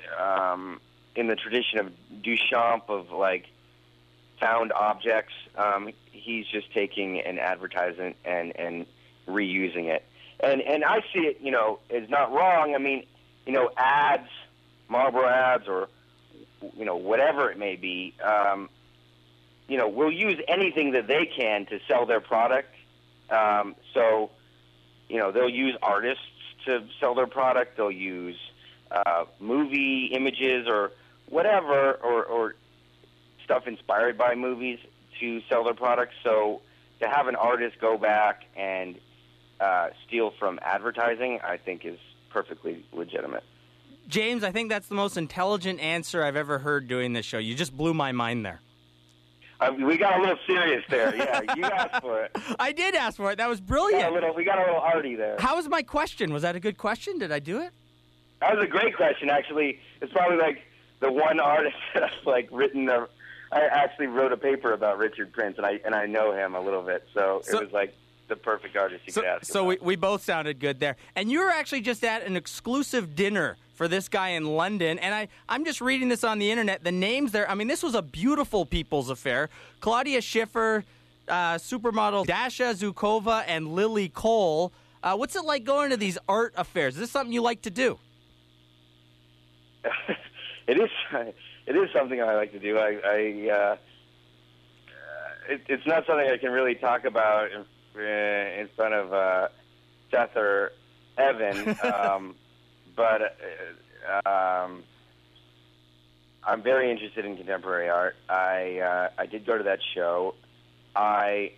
um, in the tradition of Duchamp of like found objects. Um, he's just taking an advertisement and and reusing it, and and I see it, you know, as not wrong. I mean, you know, ads, Marlboro ads, or you know, whatever it may be. Um, you know, will use anything that they can to sell their product. Um, so, you know, they'll use artists to sell their product. They'll use uh, movie images or whatever, or, or stuff inspired by movies to sell their products. So to have an artist go back and uh, steal from advertising, I think is perfectly legitimate. James, I think that's the most intelligent answer I've ever heard doing this show. You just blew my mind there. Um, we got a little serious there. Yeah, you asked for it. I did ask for it. That was brilliant. Got a little, we got a little arty there. How was my question? Was that a good question? Did I do it? That was a great question, actually. It's probably like the one artist that I've like written. A, I actually wrote a paper about Richard Prince, and I and I know him a little bit, so, So- it was like the perfect artist you So, could ask. so we, we both sounded good there. And you were actually just at an exclusive dinner for this guy in London. And I, I'm just reading this on the internet. The names there, I mean, this was a beautiful people's affair. Claudia Schiffer, uh, supermodel Dasha Zukova, and Lily Cole. Uh, what's it like going to these art affairs? Is this something you like to do? It is. It is something I like to do. I. I uh, it, it's not something I can really talk about in, in front of uh, Seth or Evan, um, but uh, um, I'm very interested in contemporary art. I uh, I did go to that show. I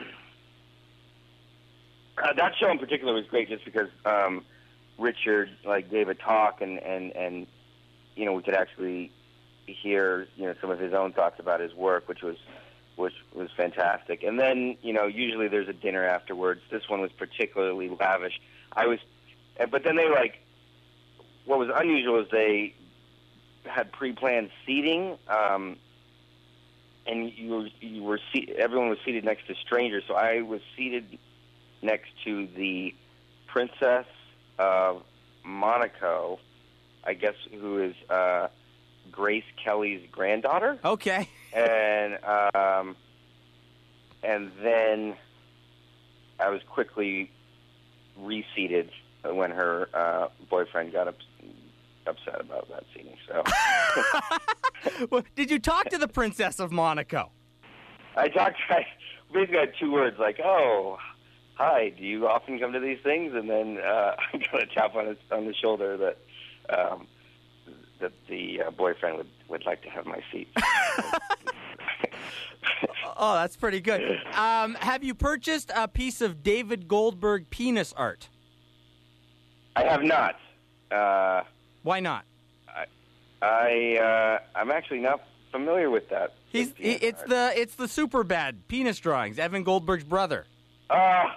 uh, that show in particular was great just because um, Richard like gave a talk and, and, and you know we could actually hear you know some of his own thoughts about his work, which was which was fantastic. And then you know usually there's a dinner afterwards. This one was particularly lavish. I was, but then they like what was unusual is they had pre-planned seating, um, and you were, you were se- everyone was seated next to strangers. So I was seated next to the Princess of Monaco, I guess, who is uh, Grace Kelly's granddaughter. Okay. And um, and then I was quickly reseated when her uh, boyfriend got up, upset about that seating. So, Well, did you talk to the Princess of Monaco? I talked. I basically had two words like, "Oh, hi. Do you often come to these things?" And then uh, I got a tap on his, on the shoulder that um, that the uh, boyfriend would, would like to have my seat. Oh, that's pretty good. Um, have you purchased a piece of David Goldberg penis art? I have not. Uh, Why not? I, I uh, I'm actually not familiar with that. He's he, it's the it's the super bad penis drawings. Evan Goldberg's brother. Oh,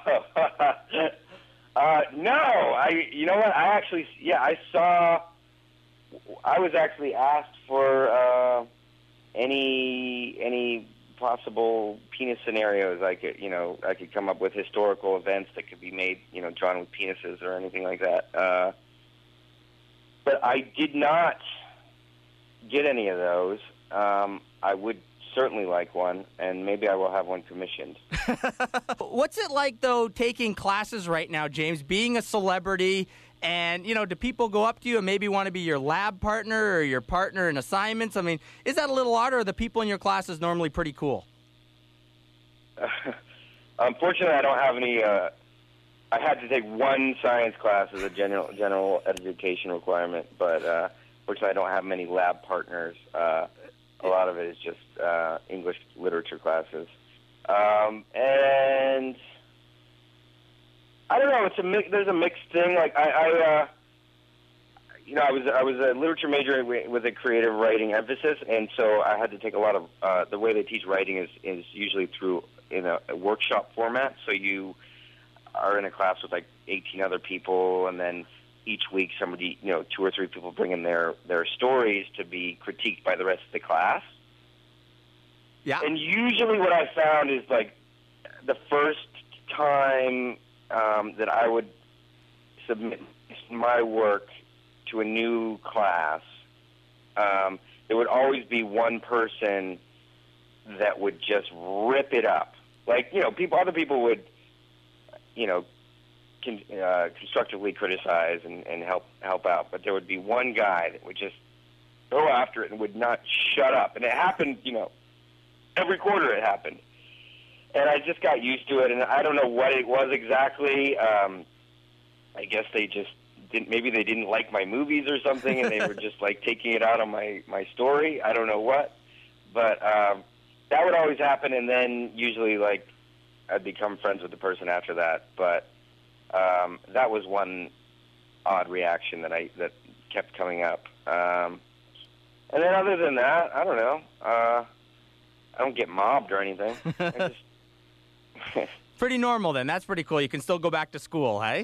uh, no. I you know what? I actually yeah I saw. I was actually asked for uh, any any possible penis scenarios I could you know I could come up with, historical events that could be made you know drawn with penises or anything like that. Uh, but I did not get any of those. Um, I would certainly like one, and maybe I will have one commissioned. What's it like, though, taking classes right now, James, being a celebrity, and, you know, do people go up to you and maybe want to be your lab partner or your partner in assignments? I mean, is that a little odd, or are the people in your classes normally pretty cool? Uh, unfortunately, I don't have any... Uh, I had to take one science class as a general general education requirement, but uh, fortunately, I don't have many lab partners. Uh, a lot of it is just uh, English literature classes, um, and I don't know. It's a mi- there's a mixed thing. Like I, I uh, you know, I was I was a literature major with a creative writing emphasis, and so I had to take a lot of uh, the way they teach writing is is usually through in a, a workshop format. So you are in a class with like eighteen other people, and then each week somebody, you know, two or three people bring in their, their stories to be critiqued by the rest of the class. Yeah. And usually what I found is like the first time um, that I would submit my work to a new class, um, there would always be one person that would just rip it up. Like, you know, people, other people would, you know, Con, uh, constructively criticize and, and help help out, but there would be one guy that would just go after it and would not shut up. And it happened, you know, every quarter it happened. And I just got used to it, and I don't know what it was exactly. Um, I guess they just didn't, maybe they didn't like my movies or something, and they were just like taking it out on my, my story. I don't know what, but um, that would always happen, and then usually like I'd become friends with the person after that. But Um, that was one odd reaction that I that kept coming up. Um, and then other than that, I don't know. Uh, I don't get mobbed or anything. I just Pretty normal then. That's pretty cool. You can still go back to school, hey?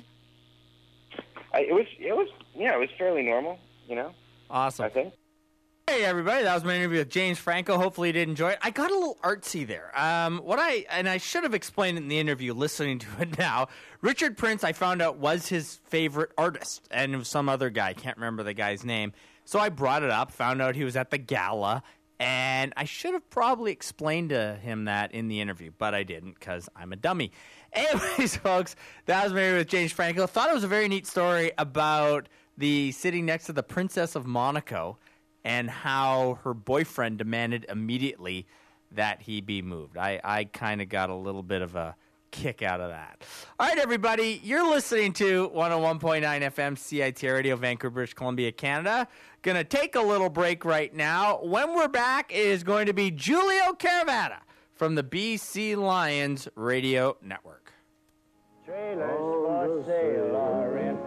I, it was it was yeah, it was fairly normal, you know. Awesome. I think. Hey, everybody. That was my interview with James Franco. Hopefully you did enjoy it. I got a little artsy there. Um, what I and I should have explained it in the interview, listening to it now. Richard Prince, I found out, was his favorite artist, and it was some other guy. I can't remember the guy's name. So I brought it up, found out he was at the gala, and I should have probably explained to him that in the interview, but I didn't because I'm a dummy. Anyways, folks, that was my interview with James Franco. Thought it was a very neat story about the sitting next to the Princess of Monaco and how her boyfriend demanded immediately that he be moved. I, I kind of got a little bit of a kick out of that. All right, everybody, you're listening to one oh one point nine F M C I T R Radio, Vancouver, British Columbia, Canada. Going to take a little break right now. When we're back, it is going to be Julio Caravana from the B C Lions Radio Network. Trailers for sale are in.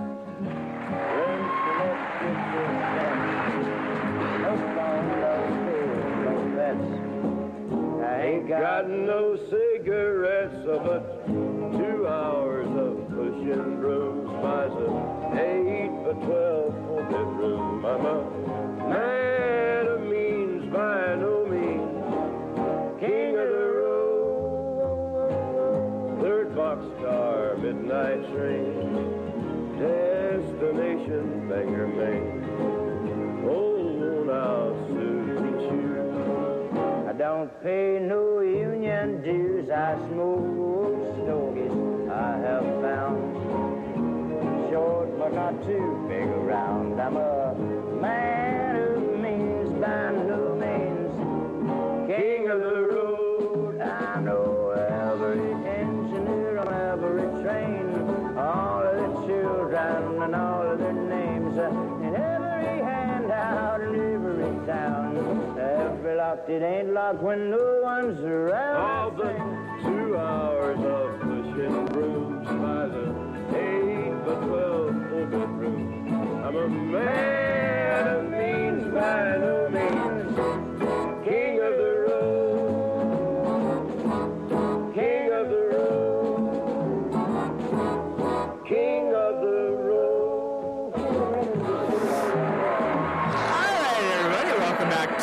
I ain't got no cigarettes, but two hours of pushing brooms buys a eight by twelve four bedroom. I'm a man of means by no means, king of the road. Third boxcar, midnight train, destination Bangor, Maine. Oh, now Susie Chew. I don't pay no union dues, I smoke stogies I have found. Short but not too big around. I'm a man of means by no means, king of the road. I know every engineer on every train, all of the children and all of their names, and every handout in every town. Every locked, it ain't locked when no one's around. All but two hours of pushing brooms by the eight by twelve full bedroom. I'm a man of means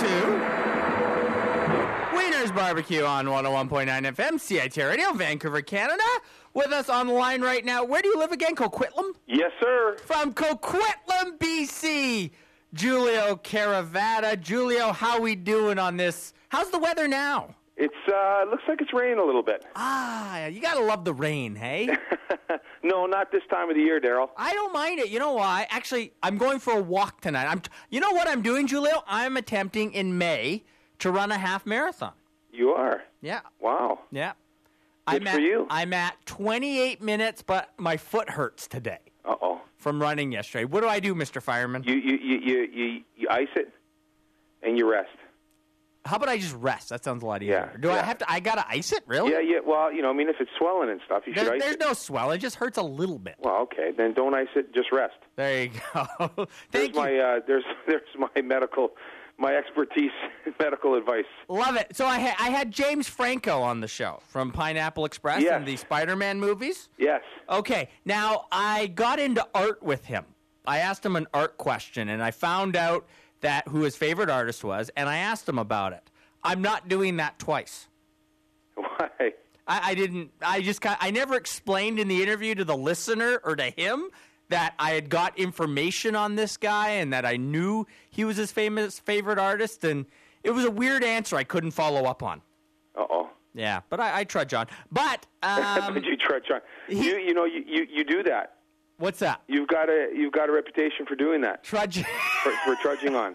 to Wiener's Barbecue on one oh one point nine F M, C I T R Radio, Vancouver, Canada. With us on the line right now, where do you live again, Coquitlam? Yes, sir. From Coquitlam, B C, Julio Caravata. Julio, how we doing on this? How's the weather now? It's uh, looks like it's raining a little bit. Ah, you gotta love the rain, hey? No, not this time of the year, Daryl. I don't mind it. You know why? Actually, I'm going for a walk tonight. I'm. T- you know what I'm doing, Julio? I'm attempting in May to run a half marathon. You are? Yeah. Wow. Yeah. Good I'm for at, you. I'm at twenty-eight minutes, but my foot hurts today. Uh-oh. From running yesterday. What do I do, Mister Fireman? You you you you you, you ice it and you rest. How about I just rest? That sounds a lot easier. Yeah, Do I yeah. have to? I gotta ice it, really? Yeah, yeah. Well, you know, I mean, if it's swelling and stuff, you should There, ice there's it. no swell. It just hurts a little bit. Well, okay, then don't ice it. Just rest. There you go. there's Thank my you. uh, there's there's my medical my expertise medical advice. Love it. So I, ha- I had James Franco on the show from Pineapple Express Yes. and the Spider-Man movies. Yes. Okay. Now, I got into art with him. I asked him an art question, and I found out that who his favorite artist was, and I asked him about it. I'm not doing that twice. Why? I, I didn't. I just. Got, I never explained in the interview to the listener or to him that I had got information on this guy and that I knew he was his famous favorite artist, and it was a weird answer I couldn't follow up on. Uh oh. Yeah, but I, I trudge on. But um, but you trudge on. You you know you, you, you do that. What's that? You've got a you've got a reputation for doing that. Trudging. For, for trudging on.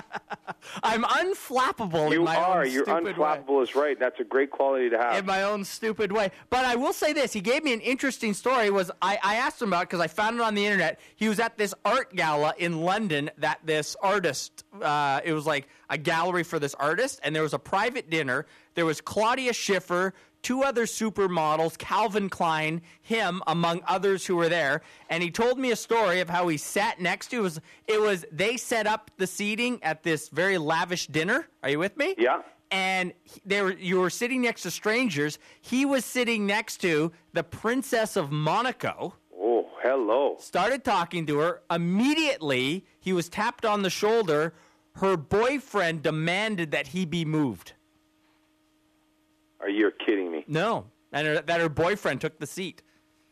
I'm unflappable You in my are. own You're stupid way. unflappable is right. That's a great quality to have. In my own stupid way. But I will say this. He gave me an interesting story. Was I, I asked him about it because I found it on the internet. He was at this art gala in London that this artist, uh, it was like a gallery for this artist, and there was a private dinner. There was Claudia Schiffer, two other supermodels, Calvin Klein, him, among others who were there. And he told me a story of how he sat next to, it was, it was they set up the seating at this very lavish dinner. Are you with me? Yeah. And he- they were, you were sitting next to strangers. He was sitting next to the Princess of Monaco. Oh, hello. Started talking to her. Immediately, he was tapped on the shoulder. Her boyfriend demanded that he be moved. Are you kidding me? No. And her, that her boyfriend took the seat.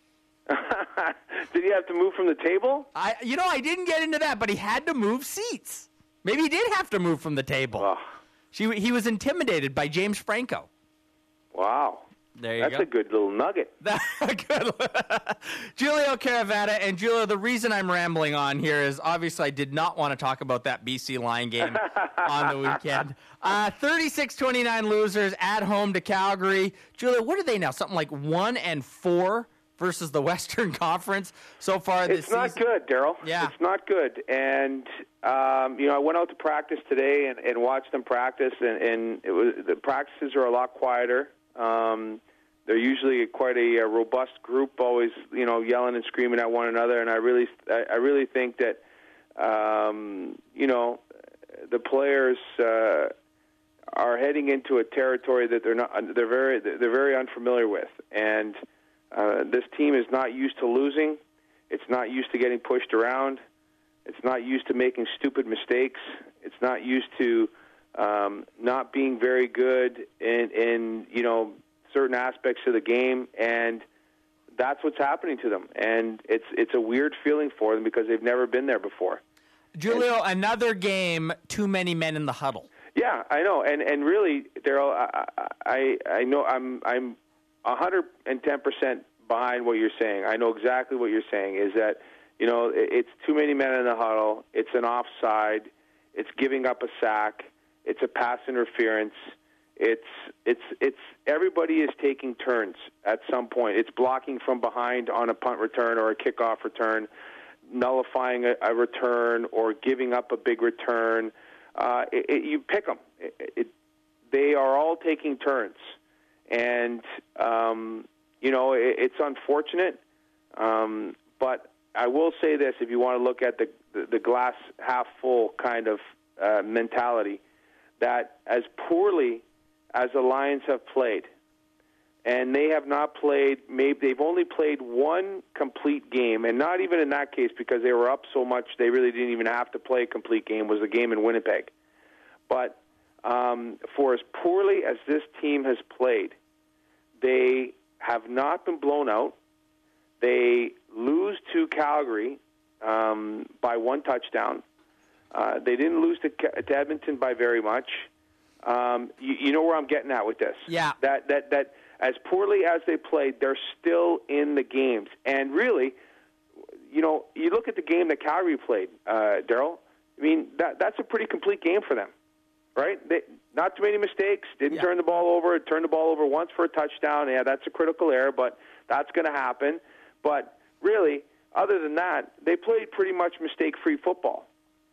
Did he have to move from the table? I, you know, I didn't get into that, but he had to move seats. Maybe he did have to move from the table. She, he was intimidated by James Franco. Wow. There you That's go. a good little nugget. Good. Julio Caravata. And Julio, the reason I'm rambling on here is obviously I did not want to talk about that B C Lion game on the weekend. Uh, thirty-six twenty-nine losers at home to Calgary. Julio, what are they now? Something like one and four versus the Western Conference so far this It's not season? good, Daryl. Yeah. It's not good. And, um, you know, I went out to practice today and, and watched them practice, and, and it was, the practices are a lot quieter. Um, they're usually quite a, a robust group, always, you know, yelling and screaming at one another. And I really, I, I really think that, um, you know, the players uh, are heading into a territory that they're not, they're very, they're very unfamiliar with. And uh, this team is not used to losing. It's not used to getting pushed around. It's not used to making stupid mistakes. It's not used to um, not being very good in, in, you know, certain aspects of the game, and that's what's happening to them. And it's it's a weird feeling for them because they've never been there before. Julio, another game, too many men in the huddle. Yeah, I know, and and really, Daryl, I, I I know I'm I'm one hundred ten percent behind what you're saying. I know exactly what you're saying. Is that, you know, it's too many men in the huddle. It's an offside. It's giving up a sack. It's a pass interference. It's it's it's everybody is taking turns at some point. It's blocking from behind on a punt return or a kickoff return, nullifying a, a return or giving up a big return. Uh, it, it, you pick them. It, it, they are all taking turns, and um, you know it, it's unfortunate. Um, but I will say this: if you want to look at the the, the glass half full kind of uh, mentality, that as poorly as the Lions have played, and they have not played, maybe they've only played one complete game, and not even in that case because they were up so much they really didn't even have to play a complete game, was the game in Winnipeg. But um, for as poorly as this team has played, they have not been blown out. They lose to Calgary um, by one touchdown. Uh, they didn't lose to, to Edmonton by very much. Um, you, you know where I'm getting at with this. Yeah. That that that as poorly as they played, they're still in the games. And really, you know, you look at the game that Calgary played, uh, Daryl. I mean, that that's a pretty complete game for them, right? They, not too many mistakes. Didn't Yeah. turn the ball over. Turned the ball over once for a touchdown. Yeah, that's a critical error, but that's going to happen. But really, other than that, they played pretty much mistake-free football,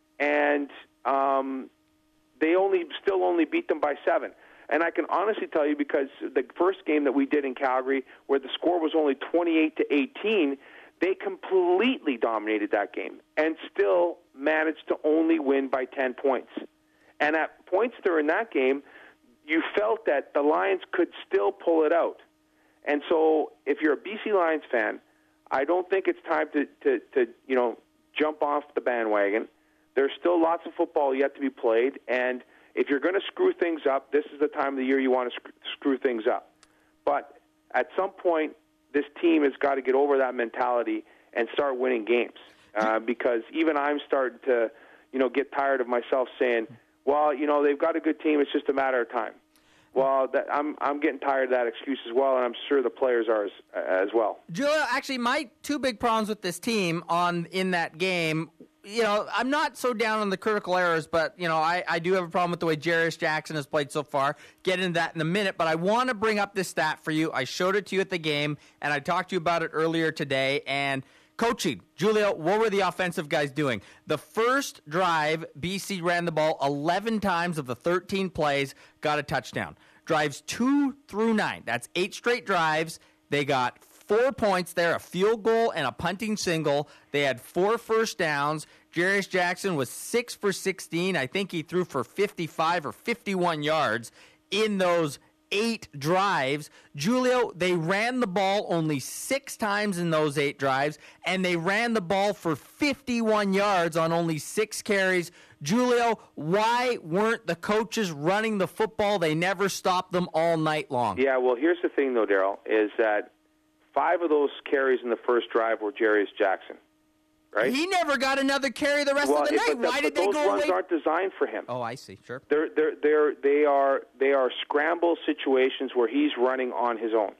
and um, they only still only beat them by seven. And I can honestly tell you, because the first game that we did in Calgary, where the score was only twenty-eight to eighteen, they completely dominated that game and still managed to only win by ten points. And at points during that game, you felt that the Lions could still pull it out. And so if you're a B C Lions fan, I don't think it's time to, to, to you know, jump off the bandwagon. There's still lots of football yet to be played, and if you're going to screw things up, this is the time of the year you want to sc- screw things up. But at some point, this team has got to get over that mentality and start winning games, uh, because even I'm starting to, you know, get tired of myself saying, well, you know, they've got a good team, it's just a matter of time. Well, that, I'm I'm getting tired of that excuse as well, and I'm sure the players are as, as well. Julio, actually, my two big problems with this team on in that game, you know, I'm not so down on the critical errors, but, you know, I, I do have a problem with the way Jarius Jackson has played so far. Get into that in a minute, but I want to bring up this stat for you. I showed it to you at the game, and I talked to you about it earlier today, and coaching, Julio, what were the offensive guys doing? The first drive, B C ran the ball eleven times of the thirteen plays, got a touchdown. Drives two through nine, that's eight straight drives. They got four points there, a field goal and a punting single. They had four first downs. Jarius Jackson was six for sixteen. I think he threw for fifty-five or fifty-one yards in those eight drives. Julio, they ran the ball only six times in those eight drives, and they ran the ball for fifty-one yards on only six carries. Julio, why weren't the coaches running the football? They never stopped them all night long. Yeah, well, here's the thing, though, Daryl, is that five of those carries in the first drive were Jarius Jackson, right? He never got another carry the rest well, of the it, night. but the, Why did but they those go runs away? aren't designed for him. Oh, I see. Sure. They're they're they're they are they are scramble situations where he's running on his own.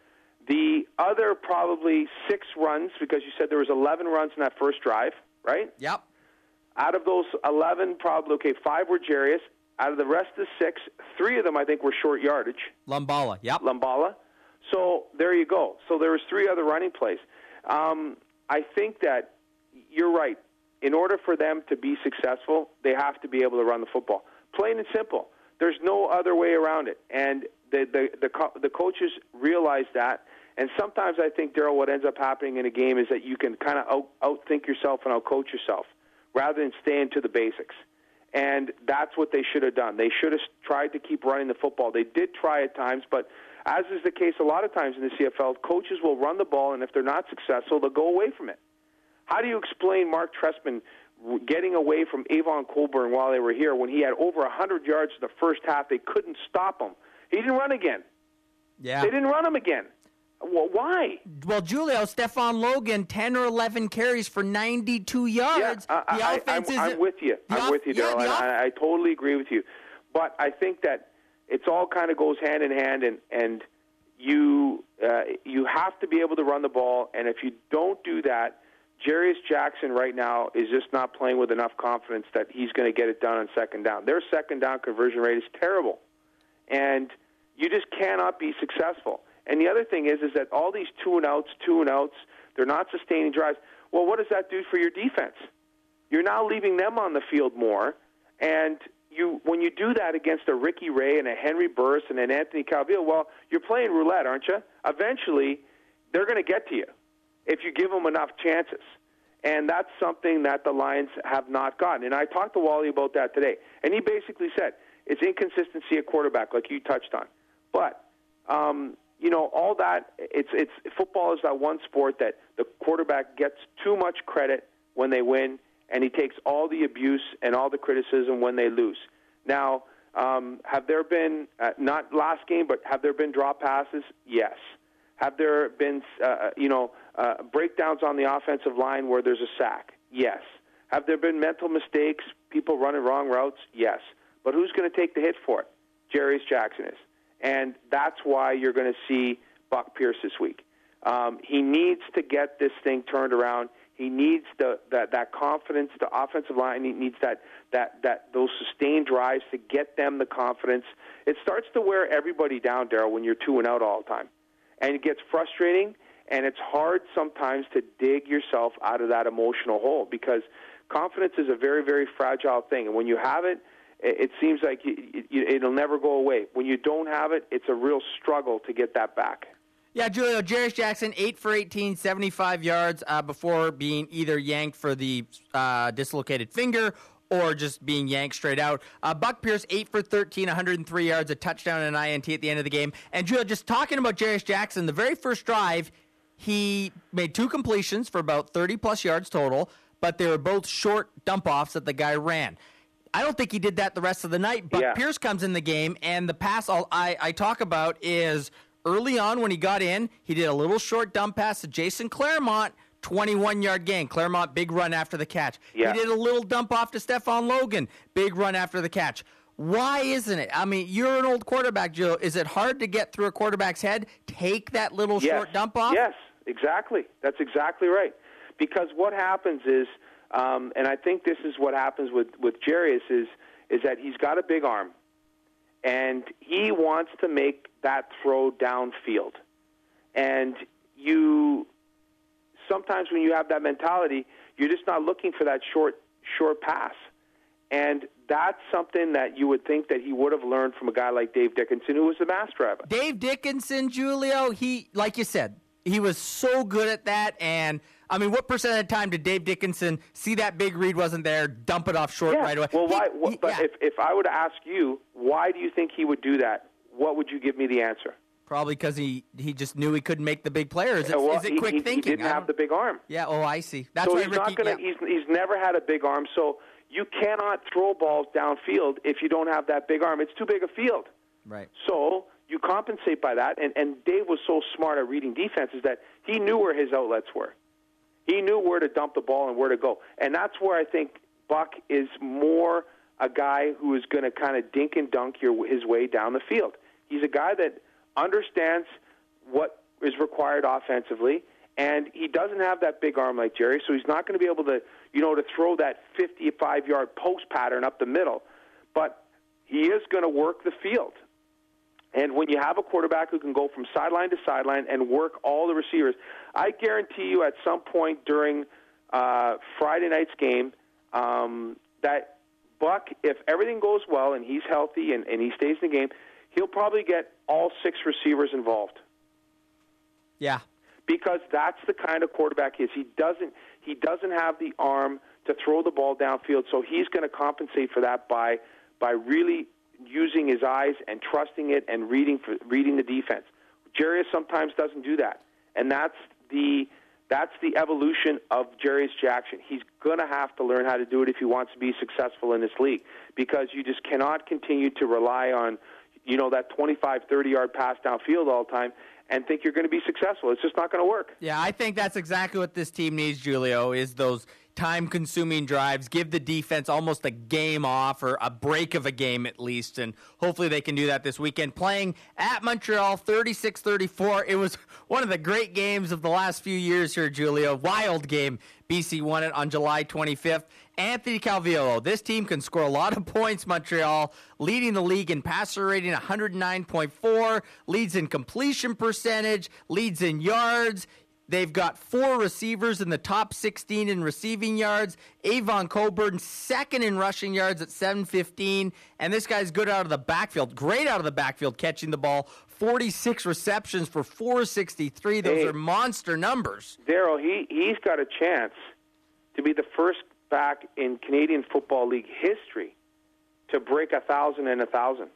The other probably six runs, because you said there was eleven runs in that first drive, right? Yep. Out of those eleven, probably okay, five were Jarius. Out of the rest of the six, three of them I think were short yardage. Lumbala. Yep. Lumbala. So there you go. So there was three other running plays. Um, I think that you're right. In order for them to be successful, they have to be able to run the football. Plain and simple. There's no other way around it. And the the the, co- the coaches realize that. And sometimes I think, Daryl, what ends up happening in a game is that you can kind of out, outthink yourself and outcoach yourself rather than staying to the basics. And that's what they should have done. They should have tried to keep running the football. They did try at times, but as is the case a lot of times in the C F L, coaches will run the ball, and if they're not successful, they'll go away from it. How do you explain Mark Trestman getting away from Avon Colburn while they were here when he had over one hundred yards in the first half? They couldn't stop him. He didn't run again. Yeah. They didn't run him again. Well, why? Well, Julio, Stephon Logan, ten or eleven carries for ninety-two yards. Yeah, I, the I, offense I'm, is I'm with you. I'm off- with you, yeah, Daryl, the and off- I, I totally agree with you. But I think that it's all kind of goes hand in hand, and and you uh, you have to be able to run the ball, and if you don't do that, Jarius Jackson right now is just not playing with enough confidence that he's going to get it done on second down. Their second down conversion rate is terrible, and you just cannot be successful. And the other thing is, is that all these two and outs, two and outs, they're not sustaining drives. Well, what does that do for your defense? You're now leaving them on the field more, and you when you do that against a Ricky Ray and a Henry Burris and an Anthony Calvillo, well, you're playing roulette, aren't you? Eventually, they're going to get to you if you give them enough chances. And that's something that the Lions have not gotten. And I talked to Wally about that today, and he basically said it's inconsistency at quarterback, like you touched on. But um, you know, all that, it's it's football is that one sport that the quarterback gets too much credit when they win, and he takes all the abuse and all the criticism when they lose. Now, um, have there been, uh, not last game, but have there been drop passes? Yes. Have there been, uh, you know, uh, breakdowns on the offensive line where there's a sack? Yes. Have there been mental mistakes, people running wrong routes? Yes. But who's going to take the hit for it? Jarius Jackson is. And that's why you're going to see Buck Pierce this week. Um, he needs to get this thing turned around. He needs the, that that confidence. The offensive line he needs that that that those sustained drives to get them the confidence. It starts to wear everybody down, Daryl, when you're two and out all the time, and it gets frustrating. And it's hard sometimes to dig yourself out of that emotional hole because confidence is a very, very fragile thing. And when you have it, it seems like it'll never go away. When you don't have it, it's a real struggle to get that back. Yeah, Julio, Jarius Jackson, eight for eighteen, seventy-five yards uh, before being either yanked for the uh, dislocated finger or just being yanked straight out. Uh, Buck Pierce, eight for thirteen, one hundred three yards, a touchdown and an I N T at the end of the game. And Julio, just talking about Jarius Jackson, the very first drive, he made two completions for about thirty-plus yards total, but they were both short dump-offs that the guy ran. I don't think he did that the rest of the night. Buck yeah. Pierce comes in the game, and the pass all I, I talk about is early on when he got in, he did a little short dump pass to Jason Claremont, twenty-one-yard gain. Claremont, big run after the catch. Yeah. He did a little dump off to Stephon Logan, big run after the catch. Why isn't it? I mean, you're an old quarterback, Joe. Is it hard to get through a quarterback's head, take that little yes. short dump off? Yes, exactly. That's exactly right. Because what happens is, um, and I think this is what happens with, with Jarius, is, is that he's got a big arm, and he wants to make that throw downfield. And you, sometimes when you have that mentality, you're just not looking for that short, short pass. And that's something that you would think that he would have learned from a guy like Dave Dickinson, who was the master of it. Dave Dickinson, Julio, he, like you said, he was so good at that. And, I mean, what percent of the time did Dave Dickinson see that big read wasn't there, dump it off short yeah. right away? Well, he, why? What, he, but yeah. if, if I would ask you, why do you think he would do that? What would you give me the answer? Probably because he, he just knew he couldn't make the big players. Is it, well, is it he, quick he, thinking? He didn't have the big arm. Yeah, oh, I see. That's so why he's Ricky, not gonna. yeah. He's he's never had a big arm. So you cannot throw balls downfield if you don't have that big arm. It's too big a field. Right. So you compensate by that. And and Dave was so smart at reading defenses that he knew where his outlets were. He knew where to dump the ball and where to go. And that's where I think Buck is more a guy who is going to kind of dink and dunk your, his way down the field. He's a guy that understands what is required offensively, and he doesn't have that big arm like Jerry, so he's not going to be able to, you know, to throw that fifty-five-yard post pattern up the middle. But he is going to work the field. And when you have a quarterback who can go from sideline to sideline and work all the receivers, I guarantee you at some point during uh, Friday night's game um, that Buck, if everything goes well and he's healthy and, and he stays in the game, he'll probably get all six receivers involved. Yeah. Because that's the kind of quarterback he is. He doesn't he doesn't have the arm to throw the ball downfield, so he's going to compensate for that by by really using his eyes and trusting it and reading for, reading the defense. Jarius sometimes doesn't do that, and that's the that's the evolution of Jarius Jackson. He's going to have to learn how to do it if he wants to be successful in this league, because you just cannot continue to rely on, you know, that twenty-five, thirty-yard pass downfield all the time and think you're going to be successful. It's just not going to work. Yeah, I think that's exactly what this team needs, Julio, is those time-consuming drives. Give the defense almost a game off, or a break of a game at least, and hopefully they can do that this weekend. Playing at Montreal, thirty-six thirty-four. It was one of the great games of the last few years here, Julio. Wild game. B C won it on July twenty-fifth. Anthony Calvillo, this team can score a lot of points, Montreal, leading the league in passer rating, one oh nine point four, leads in completion percentage, leads in yards. They've got four receivers in the top sixteen in receiving yards. Avon Coburn, second in rushing yards at seven fifteen. And this guy's good out of the backfield, great out of the backfield, catching the ball. forty-six receptions for four sixty-three. Those hey, are monster numbers. Daryl, he, he's got a chance to be the first back in Canadian Football League history to break a thousand and a thousand.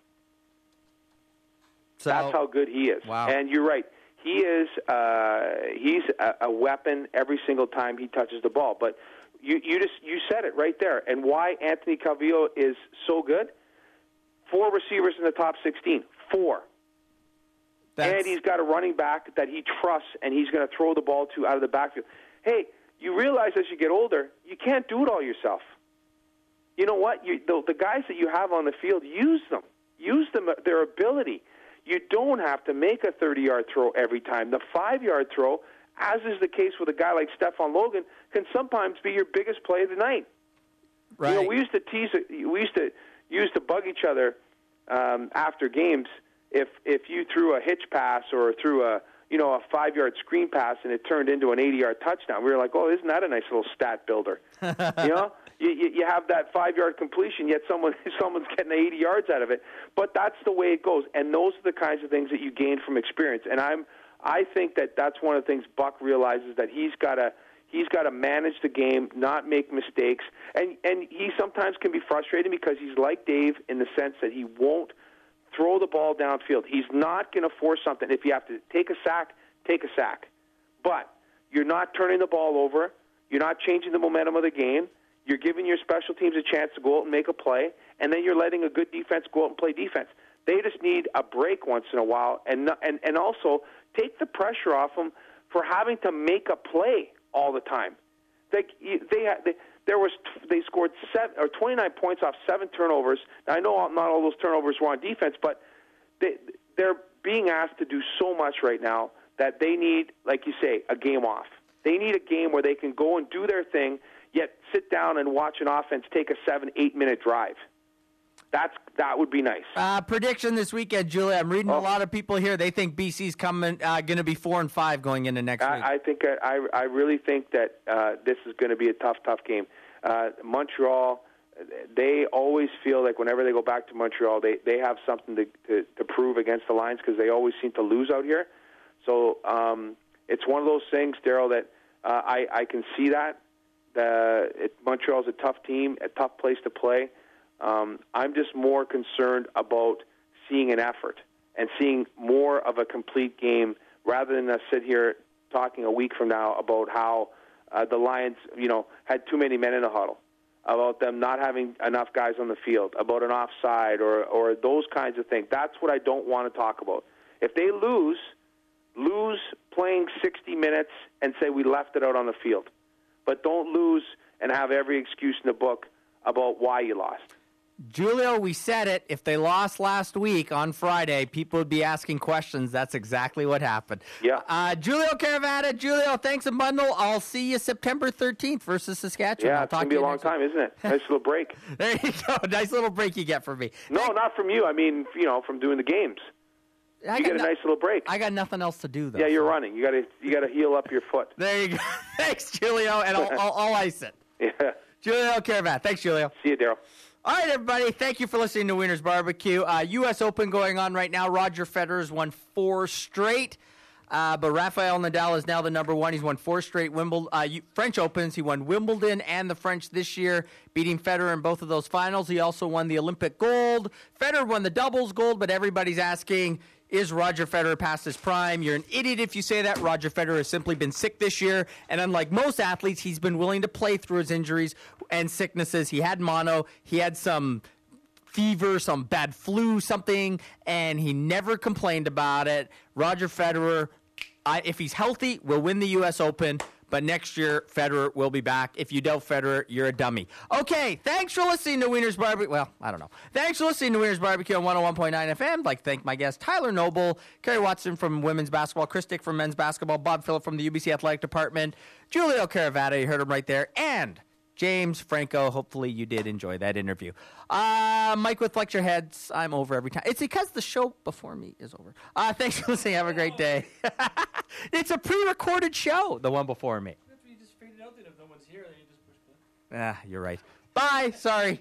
So, that's how good he is. Wow. And you're right. He is uh, he's a, a weapon every single time he touches the ball. But you, you just you said it right there. And why Anthony Calvillo is so good? Four receivers in the top sixteen. Four. That's... And he's got a running back that he trusts, and he's going to throw the ball to out of the backfield. Hey, you realize as you get older, you can't do it all yourself. You know what? You, the, the guys that you have on the field, use them. Use them, their ability. You don't have to make a thirty-yard throw every time. The five-yard throw, as is the case with a guy like Stephon Logan, can sometimes be your biggest play of the night. Right. You know, we used to tease, we used to used to bug each other um, after games if if you threw a hitch pass or threw a you know a five-yard screen pass and it turned into an eighty-yard touchdown. We were like, oh, isn't that a nice little stat builder? you know. You, you, you have that five-yard completion, yet someone someone's getting eighty yards out of it. But that's the way it goes, and those are the kinds of things that you gain from experience. And I'm, I think that that's one of the things Buck realizes, that he's got to he's got to manage the game, not make mistakes, and and he sometimes can be frustrating because he's like Dave in the sense that he won't throw the ball downfield. He's not going to force something. If you have to take a sack, take a sack, but you're not turning the ball over. You're not changing the momentum of the game. You're giving your special teams a chance to go out and make a play, and then you're letting a good defense go out and play defense. They just need a break once in a while, and and and also take the pressure off them for having to make a play all the time. They they, they there was they scored seven or twenty-nine points off seven turnovers. Now, I know not all those turnovers were on defense, but they they're being asked to do so much right now that they need, like you say, a game off. They need a game where they can go and do their thing, yet sit down and watch an offense take a seven, eight-minute drive. That's that would be nice. Uh, prediction this weekend, Julia. I'm reading oh. a lot of people here. They think B C's coming, uh, going to be four and five going into next I, week. I think I, I really think that uh, this is going to be a tough, tough game. Uh, Montreal, they always feel like whenever they go back to Montreal, they, they have something to, to, to prove against the Lions because they always seem to lose out here. So um, it's one of those things, Daryl, that uh, I, I can see that. The, it, Montreal's a tough team, a tough place to play. Um, I'm just more concerned about seeing an effort and seeing more of a complete game rather than us sit here talking a week from now about how uh, the Lions, you know, had too many men in the huddle, about them not having enough guys on the field, about an offside or, or those kinds of things. That's what I don't want to talk about. If they lose, lose playing sixty minutes and say we left it out on the field. But don't lose and have every excuse in the book about why you lost. Julio, we said it. If they lost last week on Friday, people would be asking questions. That's exactly what happened. Yeah. Uh, Julio Caravata, Julio, thanks a bundle. I'll see you September thirteenth versus Saskatchewan. Yeah, I'll it's going to be a long time, isn't it? Nice little break. There you go. Nice little break you get from me. No, Thank- not from you. I mean, you know, from doing the games. I you got get a no- nice little break. I got nothing else to do, though. Yeah, you're so. running. You got to you got to heal up your foot. There you go. Thanks, Julio, and I'll, I'll, I'll ice it. Yeah. Julio Caravat. Thanks, Julio. See you, Daryl. All right, everybody. Thank you for listening to Winners Barbecue. Uh, U S Open going on right now. Roger Federer's won four straight. Uh, but Rafael Nadal is now the number one. He's won four straight Wimbledon, uh, French Opens. He won Wimbledon and the French this year, beating Federer in both of those finals. He also won the Olympic gold. Federer won the doubles gold, but everybody's asking, is Roger Federer past his prime? You're an idiot if you say that. Roger Federer has simply been sick this year, and unlike most athletes, he's been willing to play through his injuries and sicknesses. He had mono. He had some fever, some bad flu, something, and he never complained about it. Roger Federer, I, if he's healthy, will win the U S Open. But next year, Federer will be back. If you doubt Federer, you're a dummy. Okay, thanks for listening to Wieners Barbecue. Well, I don't know. Thanks for listening to Wieners Barbecue on one oh one point nine F M. I'd like to thank my guests, Tyler Noble, Kerry Watson from women's basketball, Chris Dick from men's basketball, Bob Phillip from the U B C Athletic Department, Julio Caravata, you heard him right there, and James Franco. Hopefully you did enjoy that interview. Uh, Mike with Lecture Heads. I'm over every time. It's because the show before me is over. Uh, thanks for listening. Have a great day. It's a pre-recorded show, the one before me. You just figured out that if no one's here, then you just push play. Ah, you're right. Bye. Sorry.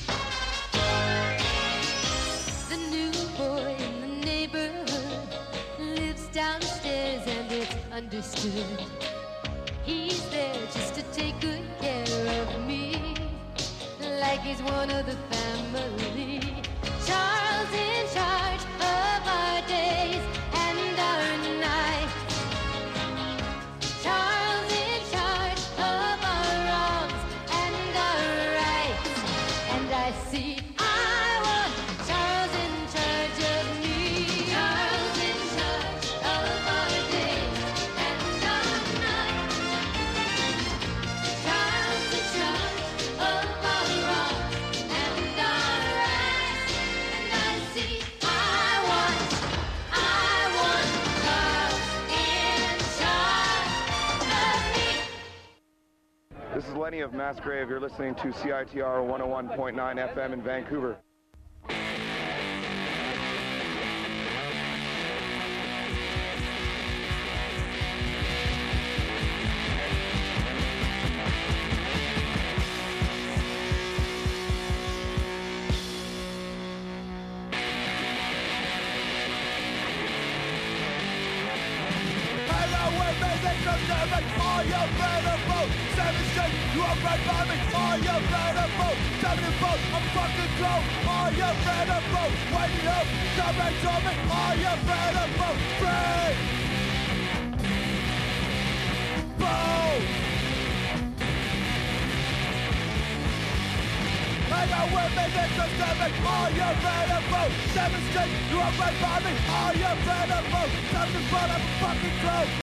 The new boy in the neighborhood lives downstairs and it's understood. He's there just to take good care of me, like he's one of the family. Charles in charge of our days and our nights. Charles in charge of our wrongs and our rights. And I see I want Charles. Lenny of Massgrave. You're listening to C I T R one oh one point nine F M in Vancouver. Are you incredible? Seven straight, you are right by me. Are you incredible? Seven and four, I'm fucking cold. Are you incredible? Waiting up, come back to me. Are you incredible? Free! Boom! I got women that just seven. Are you incredible? Seven straight, you are right by me. Are you incredible? Seven and four, I'm fucking cold.